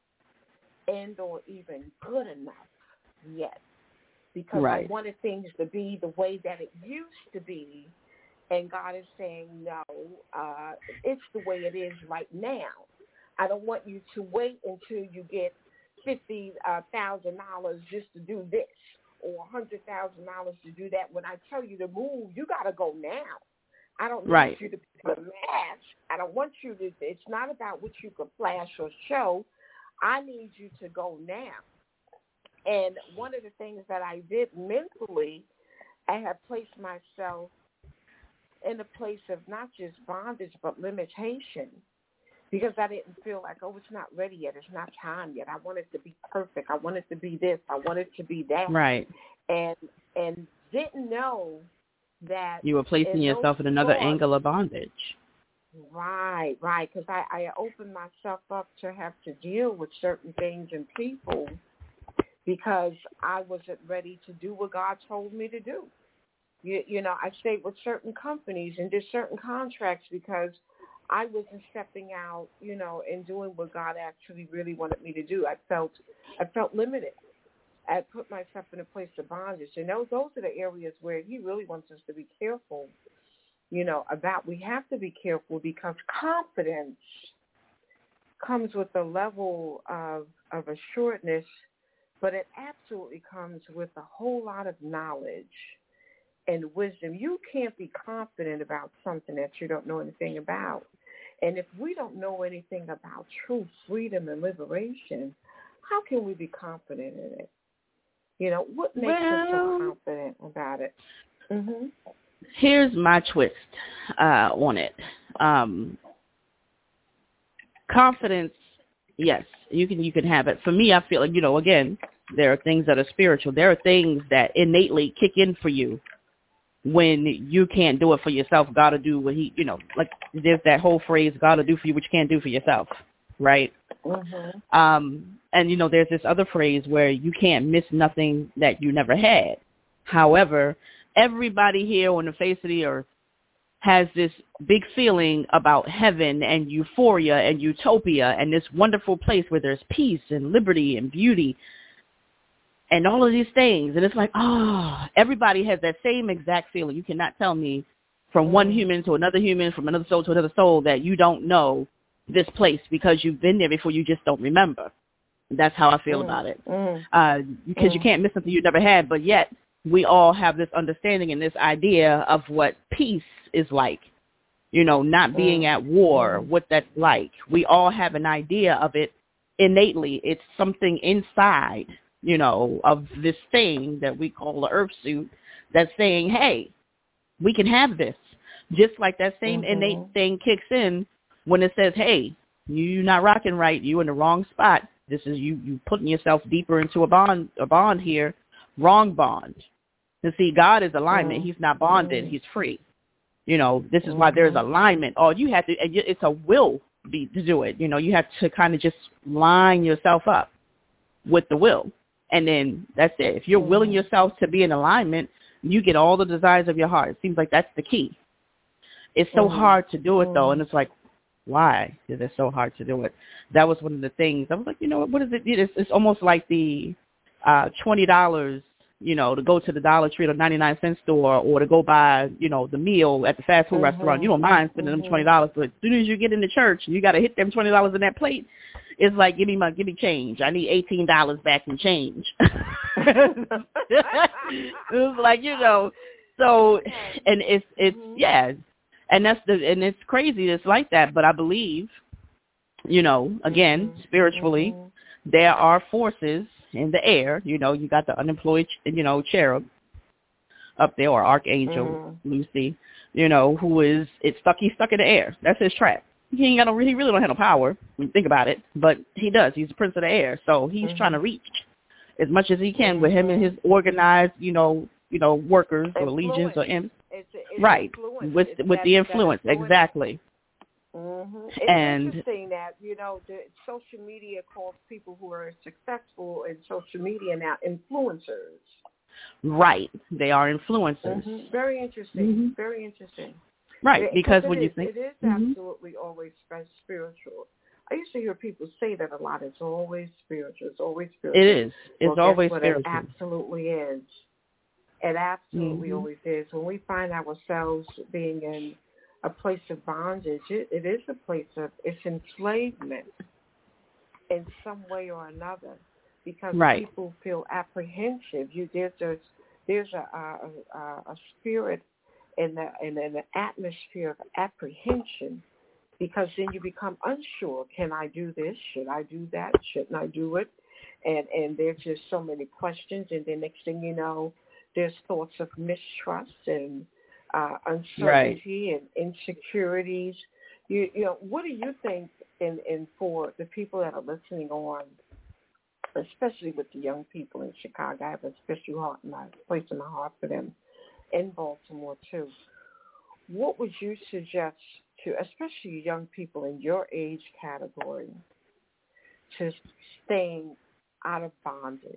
and or even good enough yet. Because I wanted things to be the way that it used to be. And God is saying, no, it's the way it is right now. I don't want you to wait until you get $50,000 just to do this, or $100,000 to do that. When I tell you to move, you got to go now. I don't need you to put a mask. I don't want you to. It's not about what you can flash or show. I need you to go now. And one of the things that I did mentally, I have placed myself in a place of not just bondage but limitation, because I didn't feel like, oh, it's not ready yet. It's not time yet. I want it to be perfect. I want it to be this. I want it to be that. Right. And didn't know that you were placing yourself in another angle of bondage. Right. Because I opened myself up to have to deal with certain things and people because I wasn't ready to do what God told me to do. You know, I stayed with certain companies and did certain contracts because I wasn't stepping out, and doing what God actually really wanted me to do. I felt limited. I put myself in a place of bondage. And those are the areas where he really wants us to be careful, about. We have to be careful because confidence comes with a level of assuredness, but it absolutely comes with a whole lot of knowledge and wisdom. You can't be confident about something that you don't know anything about. And if we don't know anything about truth, freedom, and liberation, how can we be confident in it? What makes us so confident about it? Mm-hmm. Here's my twist on it. Confidence, yes, you can have it. For me, I feel like, again, there are things that are spiritual. There are things that innately kick in for you when you can't do it for yourself. God will do what he, like there's that whole phrase, God will do for you what you can't do for yourself, right? Mm-hmm. And, there's this other phrase where you can't miss nothing that you never had. However, everybody here on the face of the earth has this big feeling about heaven and euphoria and utopia and this wonderful place where there's peace and liberty and beauty and all of these things. And it's like, everybody has that same exact feeling. You cannot tell me from one human to another human, from another soul to another soul, that you don't know this place because you've been there before, you just don't remember. That's how I feel about it. Because you can't miss something you never had, but yet we all have this understanding and this idea of what peace is like, not being at war, what that's like. We all have an idea of it innately. It's something inside, of this thing that we call the earth suit that's saying, hey, we can have this. Just like that same innate thing kicks in when it says, hey, you're not rocking right. You in the wrong spot. This is you putting yourself deeper into a bond here. Wrong bond. And see, God is alignment. He's not bonded. He's free. This is why there's alignment. All you have to, it's a will to do it. You have to kind of just line yourself up with the will. And then that's it. If you're willing yourself to be in alignment, you get all the desires of your heart. It seems like that's the key. It's so hard to do it, though. And it's like, why is it so hard to do it? That was one of the things. I was like, what is it? It's almost like the $20, to go to the Dollar Tree or 99-cent store, or to go buy, the meal at the fast food restaurant. You don't mind spending them $20, but as soon as you get into church, you got to hit them $20 in that plate. It's like, give me change. I need $18 back in change. It was like, so, and it's yeah. And and it's crazy. It's like that. But I believe, again, spiritually, there are forces in the air. You got the unemployed, cherub up there, or archangel, Lucy, who is, he's stuck in the air. That's his trap. He really don't have no power when you think about it, but he does. He's the prince of the air. So he's trying to reach as much as he can with him and his organized, workers or legions or imps. Right, with the influence, exactly. It's and interesting that, the social media calls people who are successful in social media now influencers. Right, they are influencers. Very interesting, very interesting. Right, because when you think... It is absolutely always spiritual. I used to hear people say that a lot. It's always spiritual. It's always spiritual. It is. It's always spiritual. It absolutely is. It absolutely always is. When we find ourselves being in a place of bondage, it is a place of, it's enslavement in some way or another, because people feel apprehensive. There's a spirit in the atmosphere of apprehension, because then you become unsure. Can I do this? Should I do that? Shouldn't I do it? And there's just so many questions, and then next thing you know, there's thoughts of mistrust and uncertainty and insecurities. What do you think? And for the people that are listening on, especially with the young people in Chicago, I have a special place in my heart for them, in Baltimore too. What would you suggest to, especially young people in your age category, to staying out of bondage?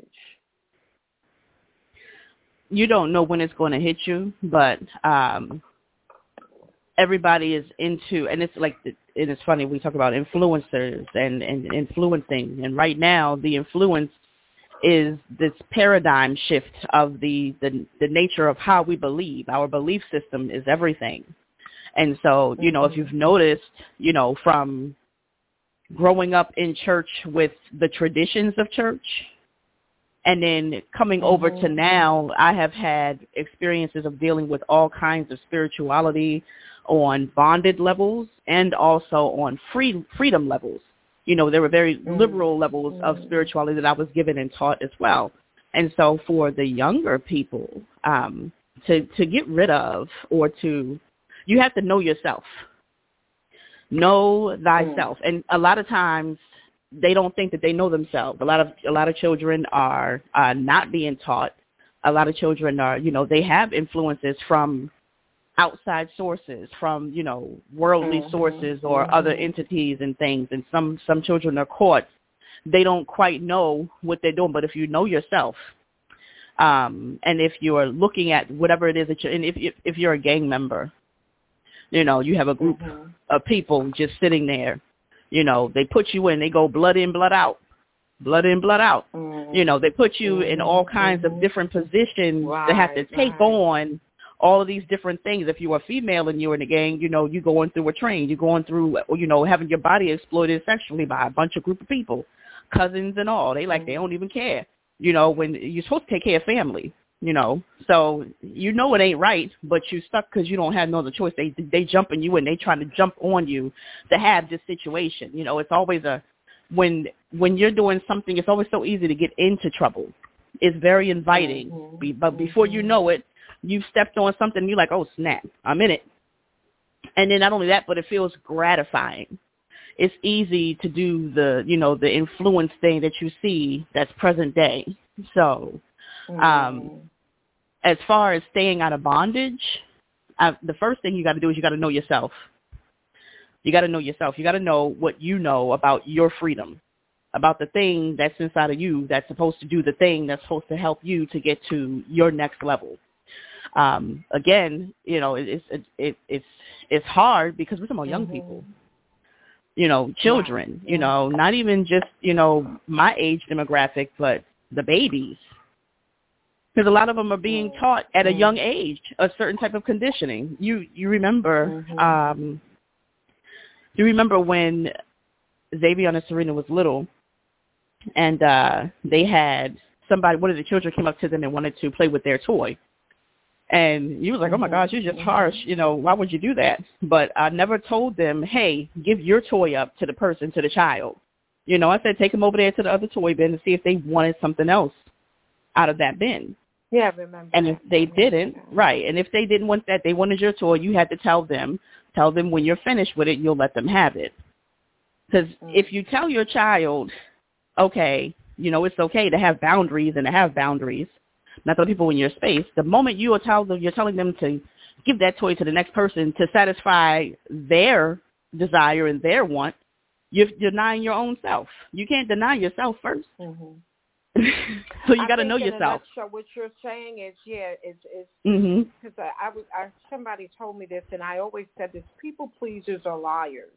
You don't know when it's going to hit you, but everybody is into, and it's like and it's funny, we talk about influencers and influencing, and right now the influence is this paradigm shift of the nature of how we believe. Our belief system is everything. And so, you know, if you've noticed, you know, from growing up in church with the traditions of church and then coming over to now, I have had experiences of dealing with all kinds of spirituality on bonded levels and also on freedom levels. You know, there were very liberal levels of spirituality that I was given and taught as well. And so for the younger people, to get rid of or to, you have to know yourself. Know thyself. And a lot of times they don't think that they know themselves. A lot of children are not being taught. A lot of children are, you know, they have influences from outside sources, from, you know, worldly sources or other entities and things. And some children are caught. They don't quite know what they're doing. But if you know yourself, and if you are looking at whatever it is that you're, and if you're a gang member, you know, you have a group of people just sitting there, you know, they put you in, they go blood in, blood out, blood in, blood out. You know, they put you in all kinds of different positions that have to take on all of these different things. If you're a female and you're in the gang, you know, you're going through a train, you're going through, you know, having your body exploited sexually by a bunch of group of people, cousins and all. They they don't even care, you know, when you're supposed to take care of family, you know. So, you know, it ain't right, but you stuck because you don't have no other choice. They jumping you and they trying to jump on you to have this situation. You know, it's always when you're doing something, it's always so easy to get into trouble. It's very inviting, but before you know it, you've stepped on something and you're like, oh, snap, I'm in it. And then not only that, but it feels gratifying. It's easy to do the, you know, the influence thing that you see that's present day. So as far as staying out of bondage, the first thing you got to do is you got to know yourself. You got to know yourself. You got to know what you know about your freedom, about the thing that's inside of you that's supposed to do the thing that's supposed to help you to get to your next level. Again, you know, it's hard because we're talking about young people, you know, children, you know, not even just, you know, my age demographic, but the babies. Because a lot of them are being taught at a young age a certain type of conditioning. You remember, you remember when Xavier and Serena was little, and they had somebody, one of the children came up to them and wanted to play with their toy. And you was like, oh, my gosh, you're just harsh. You know, why would you do that? But I never told them, hey, give your toy up to the person, to the child. You know, I said, take them over there to the other toy bin and see if they wanted something else out of that bin. Yeah, I remember. And if they didn't, right, and if they didn't want that, they wanted your toy, you had to tell them when you're finished with it, you'll let them have it. Because if you tell your child, okay, you know, it's okay to have boundaries and to have boundaries, not the people in your space, the moment you're telling them to give that toy to the next person to satisfy their desire and their want, you're denying your own self. You can't deny yourself first. So you got to know yourself. So what you're saying is, it's because somebody told me this, and I always said this: people pleasers are liars.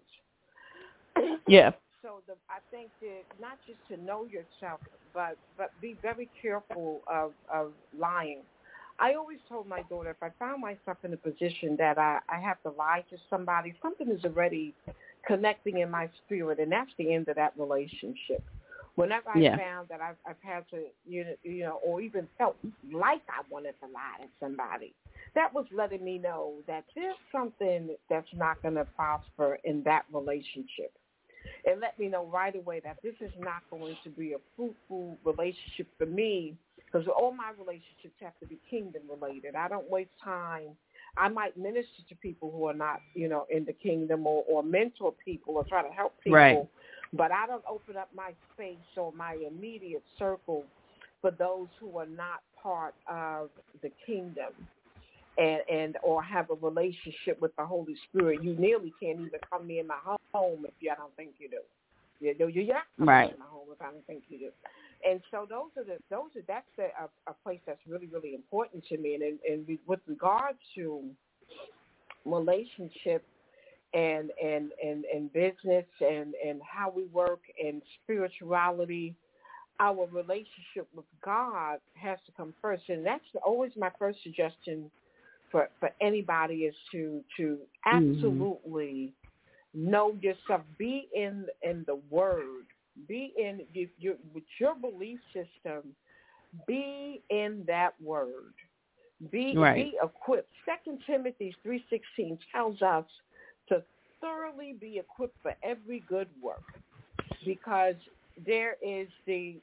Yeah. So I think that not just to know yourself, but be very careful of lying. I always told my daughter, if I found myself in a position that I have to lie to somebody, something is already connecting in my spirit, and that's the end of that relationship. Whenever I found that I've had to, you know, or even felt like I wanted to lie to somebody, that was letting me know that there's something that's not going to prosper in that relationship. It let me know right away that this is not going to be a fruitful relationship for me, because all my relationships have to be kingdom related. I don't waste time. I might minister to people who are not, you know, in the kingdom, or mentor people or try to help people. Right. But I don't open up my space or my immediate circle for those who are not part of the kingdom and or have a relationship with the Holy Spirit. You nearly can't even come near my home if I don't think you do. You're not coming to my home if I don't think you do. And so that's a place that's really, really important to me. And with regard to relationship, and business and how we work and spirituality, our relationship with God has to come first. And that's always my first suggestion for anybody is to absolutely know yourself. Be in the Word. Be in with your belief system. Be in that Word. Be equipped. 2 Timothy 3:16 tells us to thoroughly be equipped for every good work, because there's a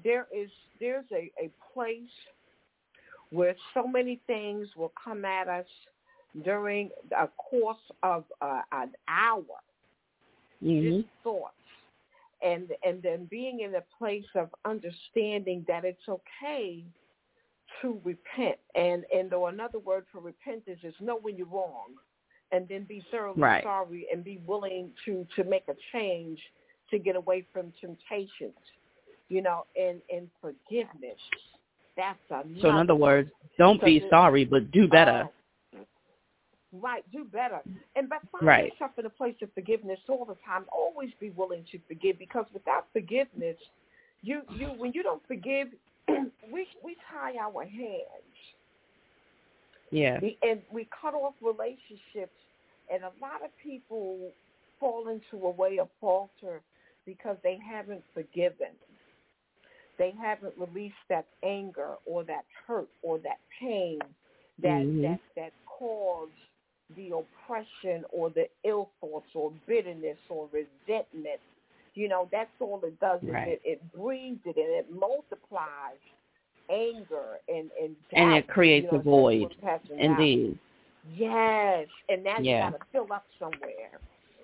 place where so many things will come at us during a course of an hour, just thoughts, and then being in a place of understanding that it's okay to repent, and though another word for repentance is know when you're wrong, and then be thoroughly sorry and be willing to make a change to get away from temptations, and forgiveness. That's another. So in other words, don't be sorry, but do better. Right, do better. And but find yourself in a place of forgiveness all the time. Always be willing to forgive, because without forgiveness, you when you don't forgive, we tie our hands. Yeah. And we cut off relationships, and a lot of people fall into a way of falter because they haven't forgiven. They haven't released that anger or that hurt or that pain that caused the oppression or the ill thoughts or bitterness or resentment. That's all it does. Is it breeds it and it multiplies anger and doubt, and it creates a void. Indeed. Yes, and now you got to fill up somewhere.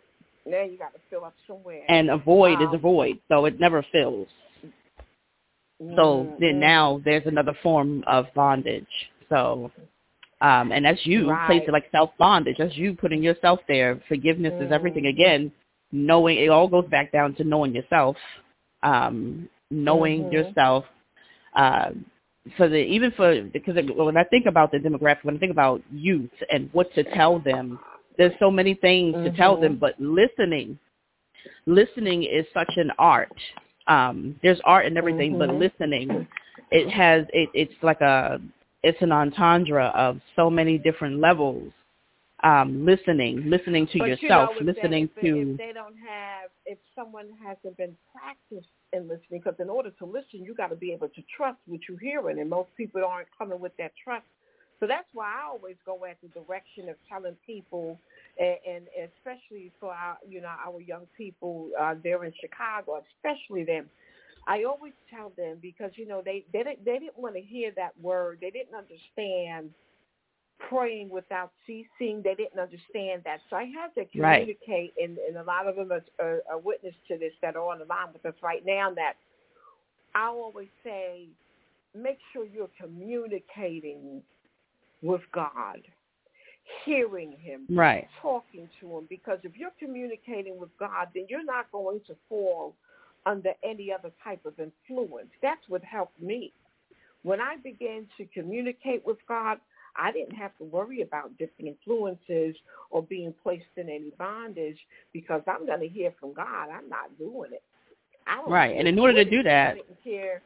And a void is a void, so it never fills. So then now there's another form of bondage. So, and that's you place it like self-bondage. That's you putting yourself there. Forgiveness is everything. Again, knowing, it all goes back down to knowing yourself, knowing yourself. Because when I think about the demographic, when I think about youth and what to tell them, there's so many things to tell them, but listening is such an art. There's art in everything, but listening, it's an entendre of so many different levels. Listening to yourself, if someone hasn't been practiced in listening, because in order to listen, you got to be able to trust what you're hearing, and most people aren't coming with that trust. So that's why I always go at the direction of telling people, and especially for our young people there in Chicago, especially them. I always tell them, because they didn't want to hear that word. They didn't understand praying without ceasing. They didn't understand that. So I had to communicate, and a lot of them are witness to this that are on the line with us right now, that I always say, make sure you're communicating with God, hearing him, talking to him, because if you're communicating with God, then you're not going to fall under any other type of influence. That's what helped me. When I began to communicate with God, I didn't have to worry about different influences or being placed in any bondage, because I'm going to hear from God. I'm not doing it. And in order to do that, I didn't care.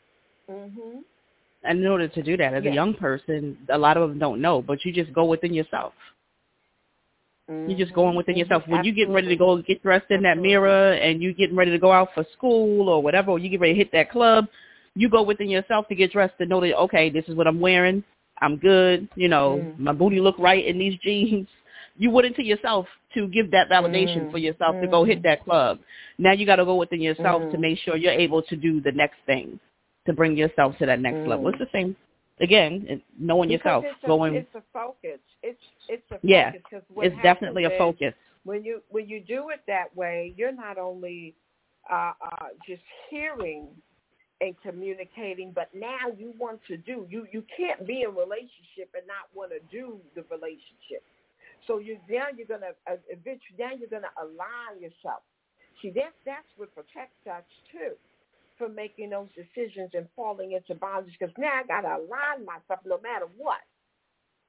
And in order to do that, as a young person, a lot of them don't know, but you just go within yourself. You're just going within yourself. When you get ready to go get dressed in that mirror, and you getting ready to go out for school or whatever, or you get ready to hit that club, you go within yourself to get dressed and know that, okay, this is what I'm wearing. I'm good. My booty look right in these jeans. You went into yourself to give that validation for yourself to go hit that club. Now you got to go within yourself to make sure you're able to do the next thing, to bring yourself to that next level. It's the same. Again, knowing yourself. It's a focus. It's a focus. Yeah, it's definitely a focus. When you do it that way, you're not only just hearing and communicating, but now you want to do. You can't be in a relationship and not want to do the relationship. So you're gonna align yourself. See, that's what protects us too, from making those decisions and falling into bondage. Because now I gotta align myself no matter what.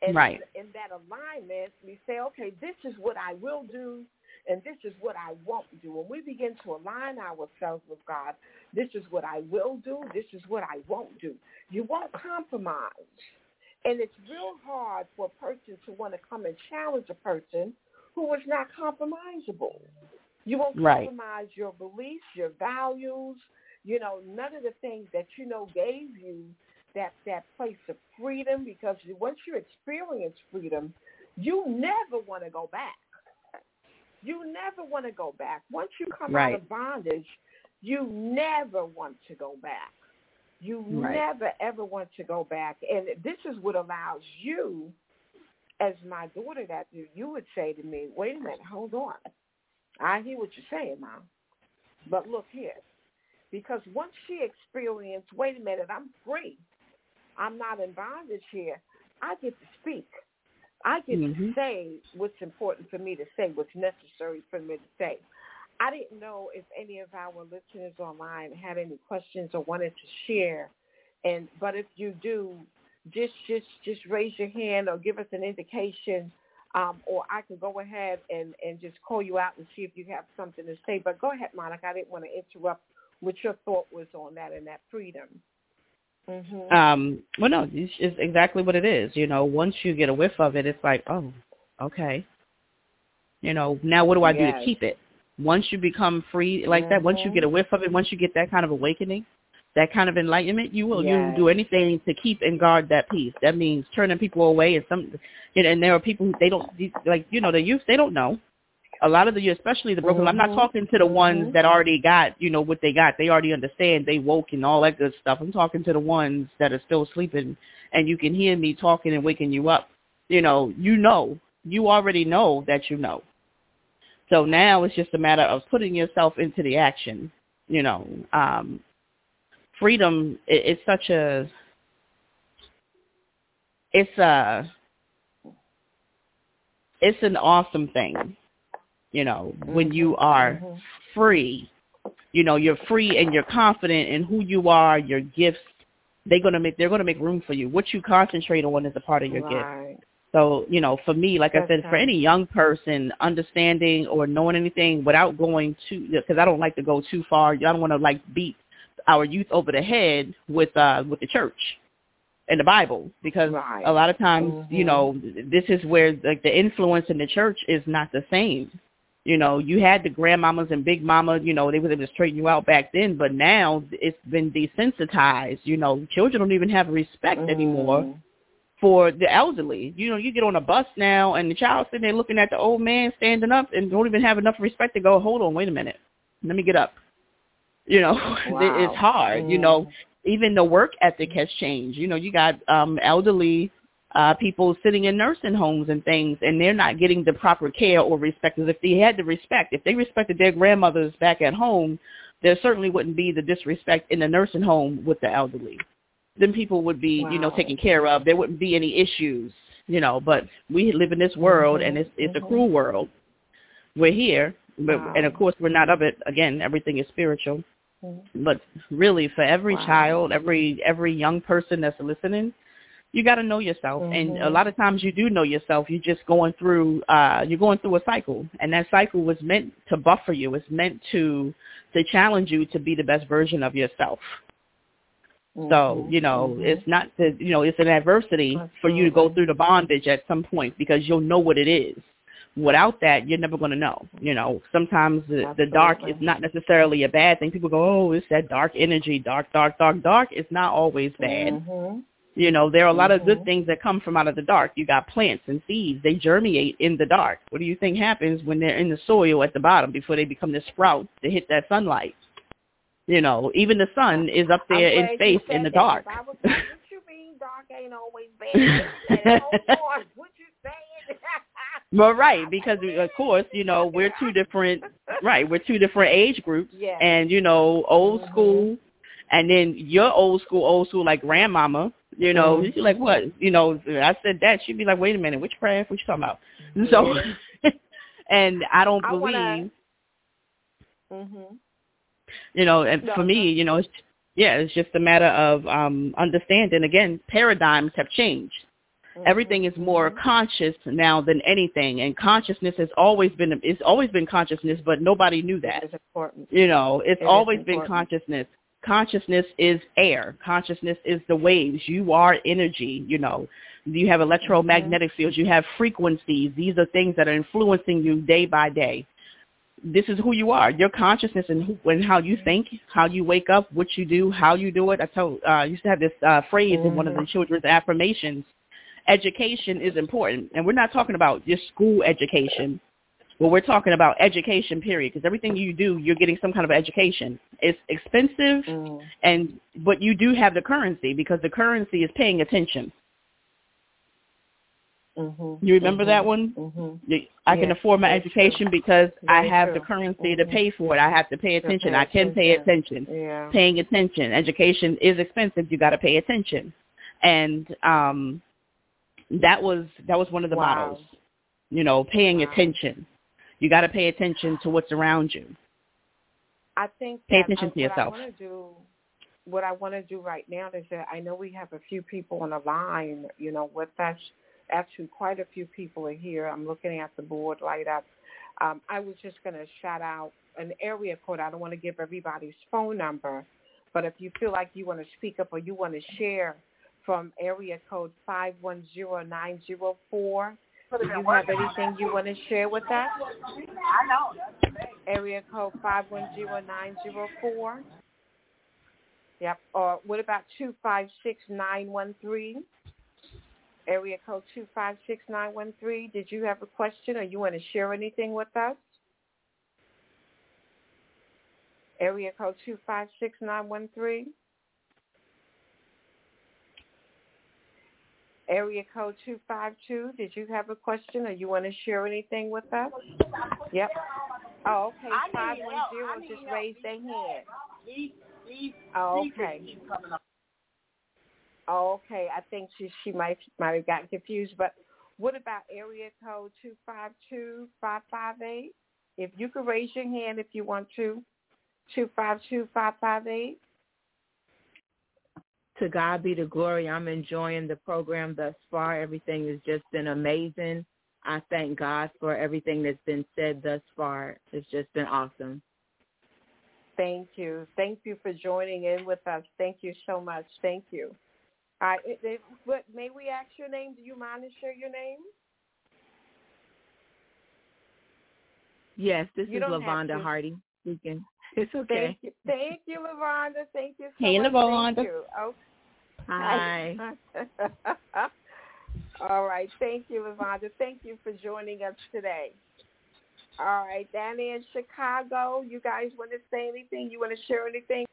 And right. in that alignment, we say, okay, this is what I will do, and this is what I won't do. When we begin to align ourselves with God, this is what I will do, this is what I won't do. You won't compromise. And it's real hard for a person to want to come and challenge a person who is not compromisable. You won't compromise your beliefs, your values, none of the things that gave you that place of freedom, because once you experience freedom, you never want to go back. You never want to go back. Once you come out of bondage, you never want to go back. You never, ever want to go back. And this is what allows you, as my daughter that you would say to me, wait a minute, hold on. I hear what you're saying, Mom. But look here. Because once she experienced, wait a minute, I'm free. I'm not in bondage here. I get to speak. I get to say what's important for me to say, what's necessary for me to say. I didn't know if any of our listeners online had any questions or wanted to share. But if you do, just raise your hand or give us an indication, or I can go ahead and just call you out and see if you have something to say. But go ahead, Monica. I didn't want to interrupt what your thought was on that and that freedom. Well, no, it's exactly what it is. Once you get a whiff of it, it's like, oh, okay. Now what do I do to keep it? Once you become free like that, once you get a whiff of it, once you get that kind of awakening, that kind of enlightenment, you will do anything to keep and guard that peace. That means turning people away, and there are people who they don't, like, the youth, they don't know. A lot of especially the broken, I'm not talking to the ones that already got, what they got. They already understand, they woke and all that good stuff. I'm talking to the ones that are still sleeping, and you can hear me talking and waking you up. You already know that you know. So now it's just a matter of putting yourself into the action. Freedom, it's such a, it's an awesome thing. When you are free, you're free and you're confident in who you are, your gifts. They're gonna make room for you. What you concentrate on is a part of your gift. So, for me, like I said, for any young person, understanding or knowing anything without going because I don't like to go too far. I don't want to beat our youth over the head with the church and the Bible, because a lot of times, this is where the influence in the church is not the same. You had the grandmamas and big mama, they were able to straighten you out back then, but now it's been desensitized. Children don't even have respect anymore for the elderly. You get on a bus now and the child sitting there looking at the old man standing up and don't even have enough respect to go, hold on, wait a minute, let me get up. It's hard. Even the work ethic has changed. You got elderly people sitting in nursing homes and things, and they're not getting the proper care or respect. Because if they had the respect, if they respected their grandmothers back at home, there certainly wouldn't be the disrespect in the nursing home with the elderly. Then people would be, taken care of. There wouldn't be any issues, but we live in this world, and it's a cruel world. We're here, but and of course we're not of it. Again, everything is spiritual. But really, for every child, every young person that's listening, you got to know yourself. And a lot of times you do know yourself. You're just going through a cycle, and that cycle was meant to buffer you. It's meant to challenge you to be the best version of yourself. So, it's not that, it's an adversity for you to go through the bondage at some point, because you'll know what it is. Without that, you're never going to know. Sometimes the dark is not necessarily a bad thing. People go, oh, it's that dark energy, dark. It's not always bad. There are a lot of good things that come from out of the dark. You got plants and seeds. They germinate in the dark. What do you think happens when they're in the soil at the bottom before they become the sprouts to hit that sunlight? Even the sun is up there in space in the dark. What you mean dark ain't always bad? What you saying? Well, right, because of course, we're two different, we're two different age groups, and old school, and then your old school like grandmama, she's like, what, I said that, she'd be like, wait a minute, which craft, what you talking about? So, and I don't believe, and for me, it's just a matter of understanding. Again, paradigms have changed. Everything is more conscious now than anything, and consciousness has always been consciousness, but nobody knew that. It's important. It's always been consciousness. Consciousness is air. Consciousness is the waves. You are energy. You have electromagnetic fields. You have frequencies. These are things that are influencing you day by day. This is who you are. Your consciousness and how you think, how you wake up, what you do, how you do it. I used to have this phrase in one of the children's affirmations. Education is important. And we're not talking about just school education. Well, we're talking about education, period, because everything you do, you're getting some kind of education. It's expensive, but you do have the currency, because the currency is paying attention. You remember that one? I can afford my education because I have the currency to pay for it. I have to pay attention. I can pay attention. Paying attention. Education is expensive. You got to pay attention. And that was one of the mottos. Paying attention. You got to pay attention to what's around you. I think pay attention to yourself. What I want to do right now is that I know we have a few people on the line, with us. Actually, quite a few people are here. I'm looking at the board light up. I was just going to shout out an area code. I don't want to give everybody's phone number, but if you feel like you want to speak up or you want to share from area code 510904, do you have anything you want to share with us? I know. Area code 510904. Yep. Or what about 256913? Area code 256913. Did you have a question or you want to share anything with us? Area code 256913. Area code 252. Did you have a question or you want to share anything with us? Yep. Oh, okay. 510 just raised their hand. Oh, okay. Oh, okay. I think she might have gotten confused. But what about area code 252-558? If you could raise your hand if you want to. 252-558. To God be the glory. I'm enjoying the program thus far. Everything has just been amazing. I thank God for everything that's been said thus far. It's just been awesome. Thank you. Thank you for joining in with us. Thank you so much. Thank you. All right. May we ask your name? Do you mind to share your name? Yes, this is LaVonda Hardy speaking. It's okay. Thank you, LaVonda. Thank you so much. Hey, LaVonda. Thank you. Oh. Hi. All right. Thank you, LaVonda. Thank you for joining us today. All right. Danny in Chicago, you guys want to say anything? You want to share anything?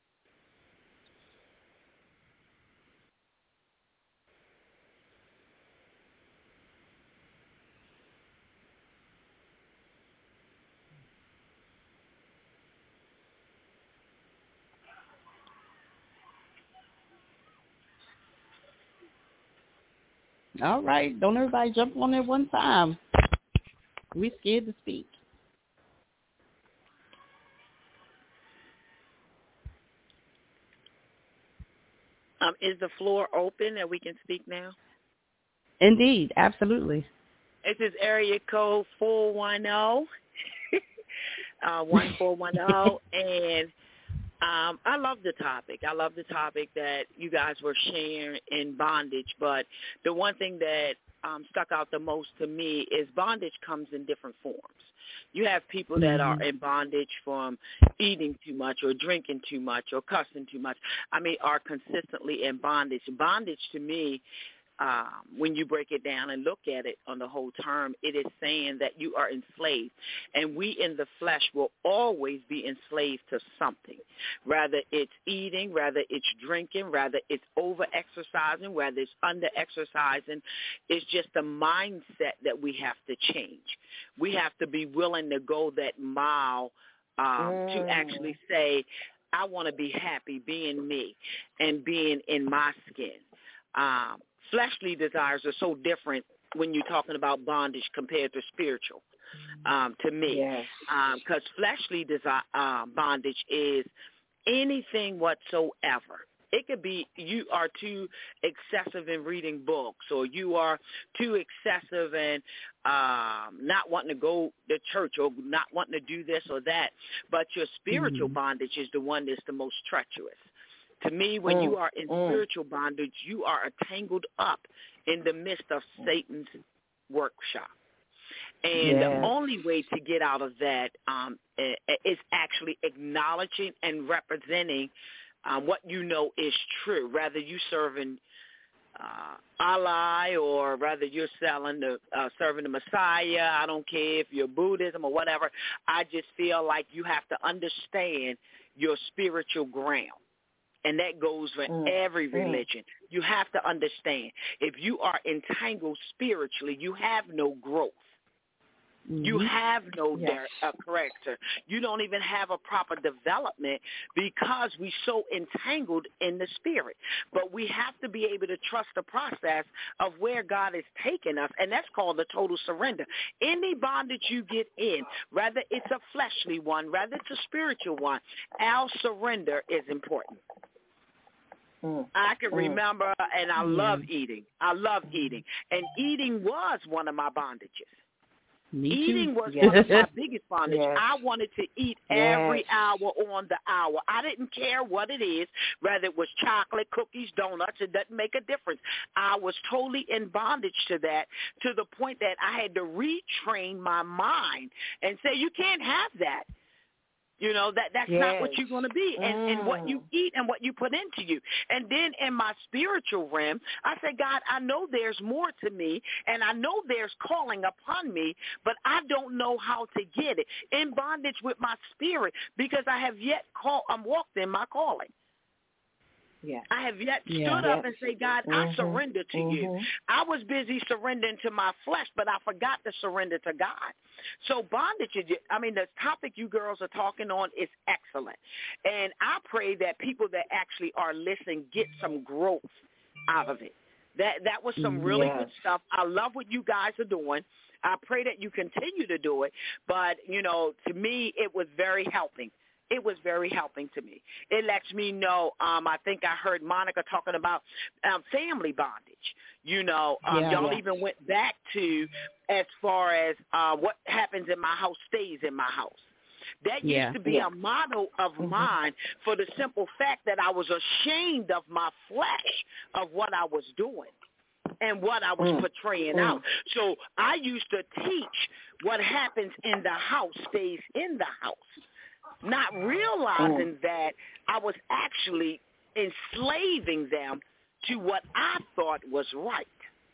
All right. Don't everybody jump on at one time. We're scared to speak. Is the floor open that we can speak now? Indeed. Absolutely. This is area code 410, 1410, and I love the topic. I love the topic that you guys were sharing in bondage, but the one thing that stuck out the most to me is bondage comes in different forms. You have people that are in bondage from eating too much or drinking too much or cussing too much. Are consistently in bondage. Bondage to me, when you break it down and look at it on the whole term, it is saying that you are enslaved. And we in the flesh will always be enslaved to something, rather it's eating, rather it's drinking, rather it's over-exercising, rather it's under-exercising. It's just a mindset that we have to change. We have to be willing to go that mile to actually say, I want to be happy being me and being in my skin. Fleshly desires are so different when you're talking about bondage compared to spiritual, to me. Yes. Because fleshly bondage is anything whatsoever. It could be you are too excessive in reading books, or you are too excessive in not wanting to go to church, or not wanting to do this or that. But your spiritual bondage is the one that's the most treacherous. To me, when you are in spiritual bondage, you are tangled up in the midst of Satan's workshop. And the only way to get out of that is actually acknowledging and representing what you know is true. Rather you serving Allah, or rather you're serving the Messiah. I don't care if you're Buddhism or whatever. I just feel like you have to understand your spiritual ground. And that goes for every religion. You have to understand, if you are entangled spiritually, you have no growth. You have no character. You don't even have a proper development because we're so entangled in the spirit. But we have to be able to trust the process of where God is taking us, and that's called the total surrender. Any bondage you get in, whether it's a fleshly one, whether it's a spiritual one, our surrender is important. I can remember, and I love eating. I love eating. And eating was one of my bondages. Eating was one of my biggest bondage. I wanted to eat every hour on the hour. I didn't care what it is, whether it was chocolate, cookies, donuts. It doesn't make a difference. I was totally in bondage to that, to the point that I had to retrain my mind and say, you can't have that. You know, that's not what you're going to be, and what you eat and what you put into you. And then in my spiritual realm, I say, God, I know there's more to me, and I know there's calling upon me, but I don't know how to get it. In bondage with my spirit, because I have yet walked in my calling. I have yet stood up and say, God, I surrender to you. I was busy surrendering to my flesh, but I forgot to surrender to God. So bondage, the topic you girls are talking on is excellent. And I pray that people that actually are listening get some growth out of it. That was some really good stuff. I love what you guys are doing. I pray that you continue to do it. But, to me, it was very helping. It was very helping to me. It lets me know, I think I heard Monica talking about family bondage. Y'all even went back to as far as what happens in my house stays in my house. That used to be a motto of mine, for the simple fact that I was ashamed of my flesh, of what I was doing and what I was portraying out. So I used to teach what happens in the house stays in the house. Not realizing that I was actually enslaving them to what I thought was right.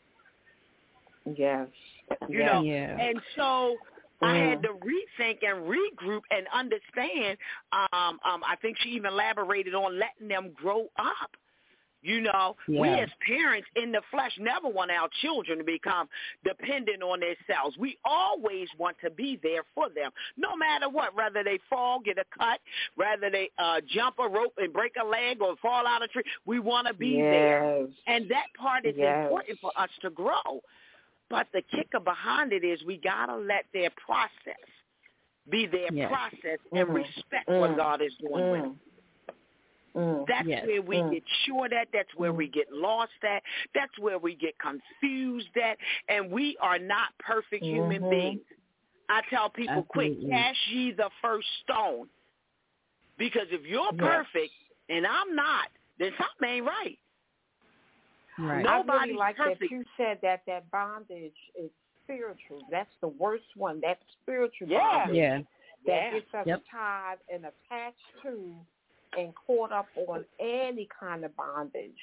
And so I had to rethink and regroup and understand. I think she even elaborated on letting them grow up. We as parents in the flesh never want our children to become dependent on themselves. We always want to be there for them, no matter what, whether they fall, get a cut, whether they jump a rope and break a leg or fall out of a tree. We want to be there. And that part is important for us to grow. But the kicker behind it is we got to let their process be their process and respect what God is doing with them. That's where we get short at. That's where we get lost at. That's where we get confused at. And we are not perfect human beings. I tell people, quick, cast ye the first stone. Because if you're perfect and I'm not, then something ain't right. Nobody's like perfect. That you said that bondage is spiritual. That's the worst one. That's spiritual bondage. That gets us tied and attached to and caught up on any kind of bondage,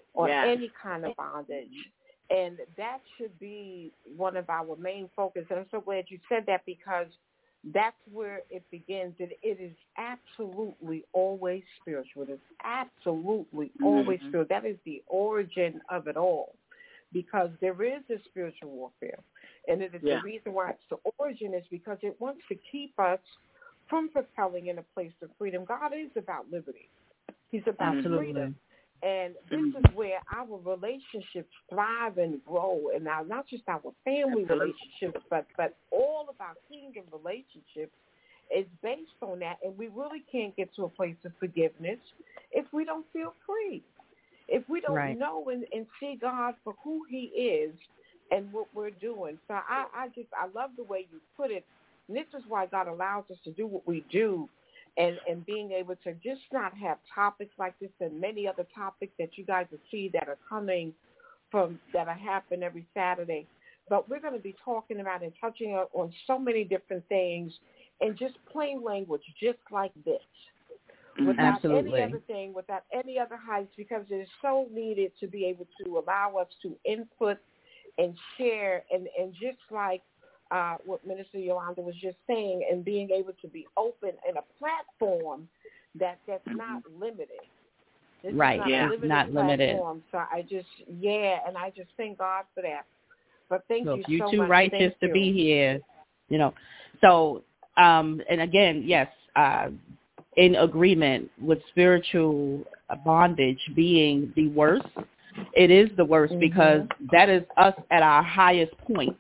And that should be one of our main focus. And I'm so glad you said that, because that's where it begins. And it is absolutely always spiritual. It is absolutely always spiritual. That is the origin of it all, because there is a spiritual warfare. And it is the reason why it's the origin is because it wants to keep us from propelling in a place of freedom. God is about liberty. He's about freedom. And this is where our relationships thrive and grow. And now not just our family relationships, but all of our kingdom relationships. is based on that, and we really can't get to a place of forgiveness if we don't feel free. If we don't know and see God for who he is and what we're doing. So I love the way you put it. And this is why God allows us to do what we do, and being able to just not have topics like this and many other topics that you guys will see that are coming from, that are happening every Saturday. But we're going to be talking about and touching on so many different things in just plain language, just like this. Without any other thing, without any other heights, because it is so needed to be able to allow us to input and share, and just like what Minister Yolanda was just saying, and being able to be open in a platform that's not limited. This is not limited. So I just thank God for that. But thank you so much. You're too righteous to be here, So, and again, yes, in agreement with spiritual bondage being the worst. It is the worst because that is us at our highest point.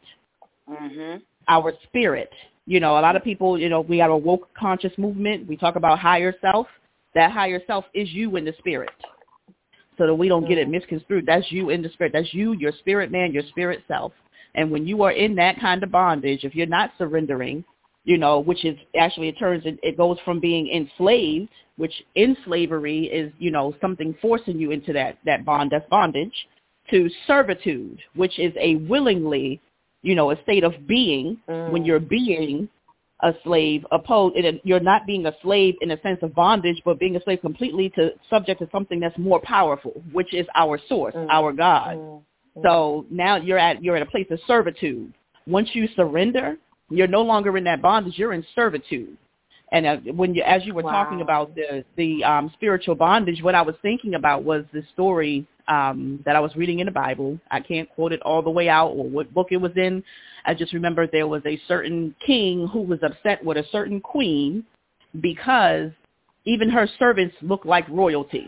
Our spirit. A lot of people, we have a woke conscious movement. We talk about higher self. That higher self is you in the spirit. So that we don't get it misconstrued. That's you in the spirit. That's you, your spirit man, your spirit self. And when you are in that kind of bondage, if you're not surrendering, which is actually, it goes from being enslaved, which in slavery is, something forcing you into that's bondage, to servitude, which is a willingly, a state of being when you're being a slave, you're not being a slave in a sense of bondage, but being a slave completely subject to something that's more powerful, which is our source, our God. So now you're at a place of servitude. Once you surrender, you're no longer in that bondage. You're in servitude. And as you were talking about the spiritual bondage, what I was thinking about was the story that I was reading in the Bible. I can't quote it all the way out or what book it was in. I just remember there was a certain king who was upset with a certain queen because even her servants looked like royalty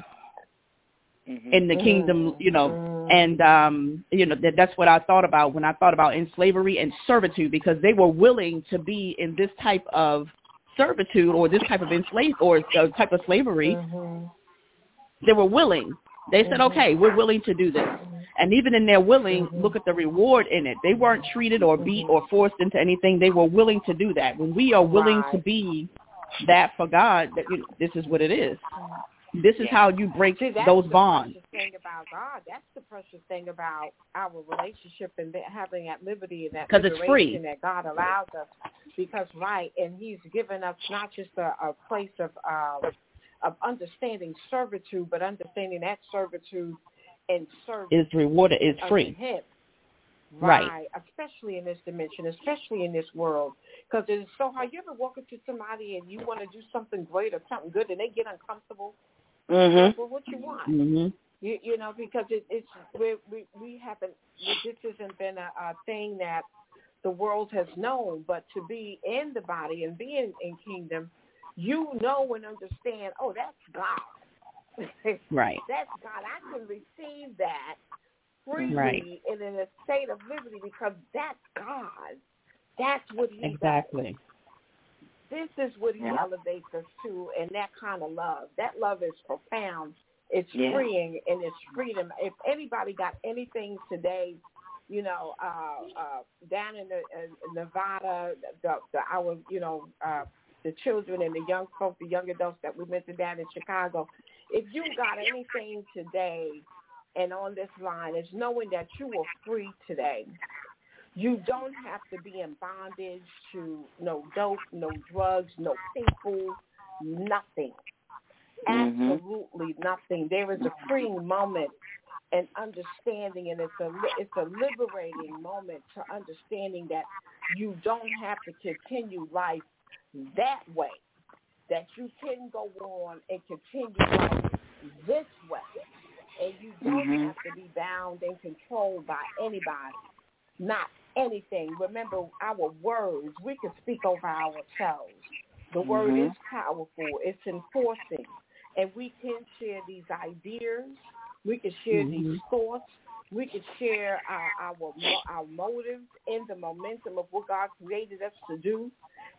in the kingdom, and, that's what I thought about when I thought about in slavery and servitude, because they were willing to be in this type of servitude or this type of enslaved or type of slavery. They were willing. They said, okay, we're willing to do this. And even in their willing, look at the reward in it. They weren't treated or beat or forced into anything. They were willing to do that. When we are willing to be that for God, this is what it is. This is how you break those bonds. That's the precious thing about God. That's the precious thing about our relationship and having that liberty and that liberation that God allows us. Because, and he's given us not just a place of understanding servitude, but understanding that servitude and service is rewarded, is free. Him. Right. Especially in this dimension, especially in this world. Because it is so hard. You ever walk up to somebody and you want to do something great or something good and they get uncomfortable? Well, what you want? Because we haven't. This hasn't been a thing that the world has known. But to be in the body and be in kingdom, and understand. Oh, that's God. Right. That's God. I can receive that freely and in a state of liberty because that's God. That's what He does. This is what He elevates us to, and that kind of love. That love is profound. It's freeing, and it's freedom. If anybody got anything today, down in Nevada, the children and the young folks, the young adults that we mentioned down in Chicago, if you got anything today and on this line, is knowing that you are free today. You don't have to be in bondage to no dope, no drugs, no people, nothing. Absolutely nothing. There is a freeing moment and understanding, and it's a liberating moment to understanding that you don't have to continue life that way, that you can go on and continue life this way, and you don't have to be bound and controlled by anybody, not anything. Remember, our words, we can speak over ourselves. The word is powerful. It's enforcing. And we can share these ideas. We can share these thoughts. We can share our motives in the momentum of what God created us to do.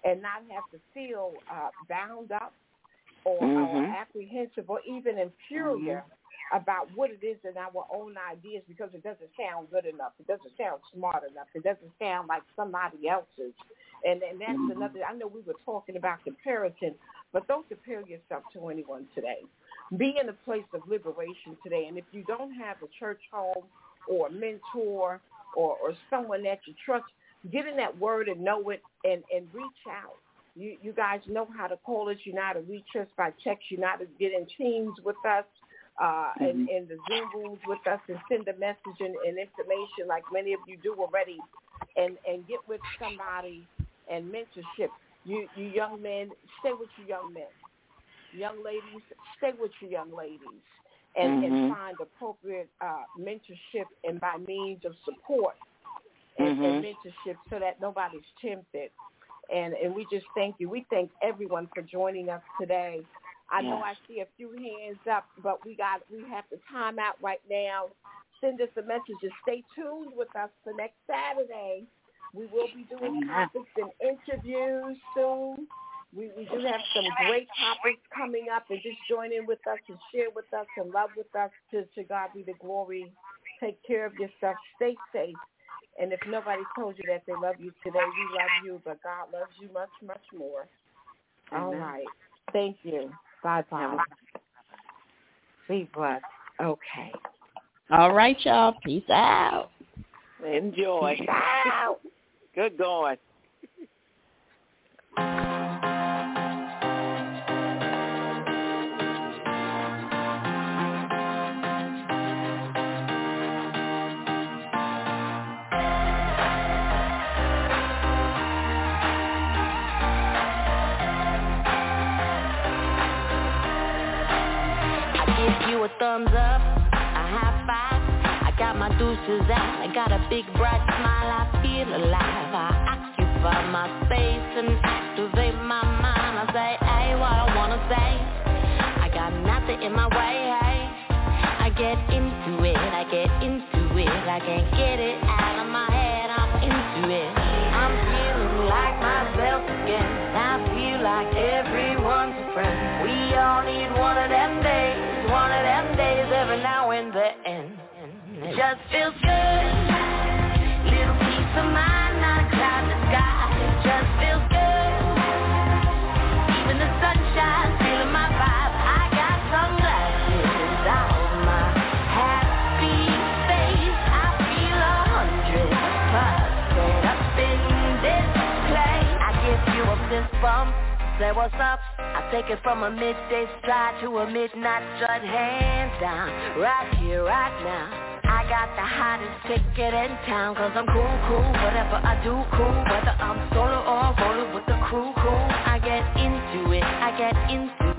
and not have to feel bound up or apprehensive or even inferior about what it is in our own ideas because it doesn't sound good enough. It doesn't sound smart enough. It doesn't sound like somebody else's. And that's another, I know we were talking about comparison, but don't compare yourself to anyone today. Be in a place of liberation today. And if you don't have a church home or a mentor or someone that you trust, get in that word and know it and reach out. You guys know how to call us. You know how to reach us by text. You know how to get in Teams with us and the Zoom rooms with us and send a message and information like many of you do already and get with somebody and mentorship. You young men, stay with your young men. Young ladies, stay with your young ladies and find appropriate mentorship and by means of support and mentorship so that nobody's tempted. And we just thank you. We thank everyone for joining us today. I know I see a few hands up, but we have the time out right now. Send us a message and stay tuned with us for next Saturday. We will be doing topics and interviews soon. We do have some great topics coming up, and just join in with us and share with us and love with us. To God be the glory. Take care of yourself. Stay safe. And if nobody told you that they love you today, we love you, but God loves you much, much more. All right. Thank you. Bye-bye. Be blessed. Okay. All right, y'all. Peace out. Enjoy. Peace out. Good going. A thumbs up, a high five. I got my deuces out. I got a big bright smile. I feel alive. I occupy my space and activate my mind. I say, hey, what I wanna say. I got nothing in my way. Hey, I get into it. I get into it. I can't get it out of my head. I'm into it. I'm feeling like myself again. I feel like everyone's a friend. We all need one of them days. One of them days every now and then. It just feels good. Little peace of mind, not a cloud in the sky. It just feels good. Even the sunshine, feeling my vibe. I got sunglasses on my happy face. I feel 100% up in this place. I give you a fist bump. Say what's up, I take it from a midday stride to a midnight strut, hands down, right here, right now. I got the hottest ticket in town, cause I'm cool, whatever I do, cool. Whether I'm solo or rolling with the crew, cool. I get into it,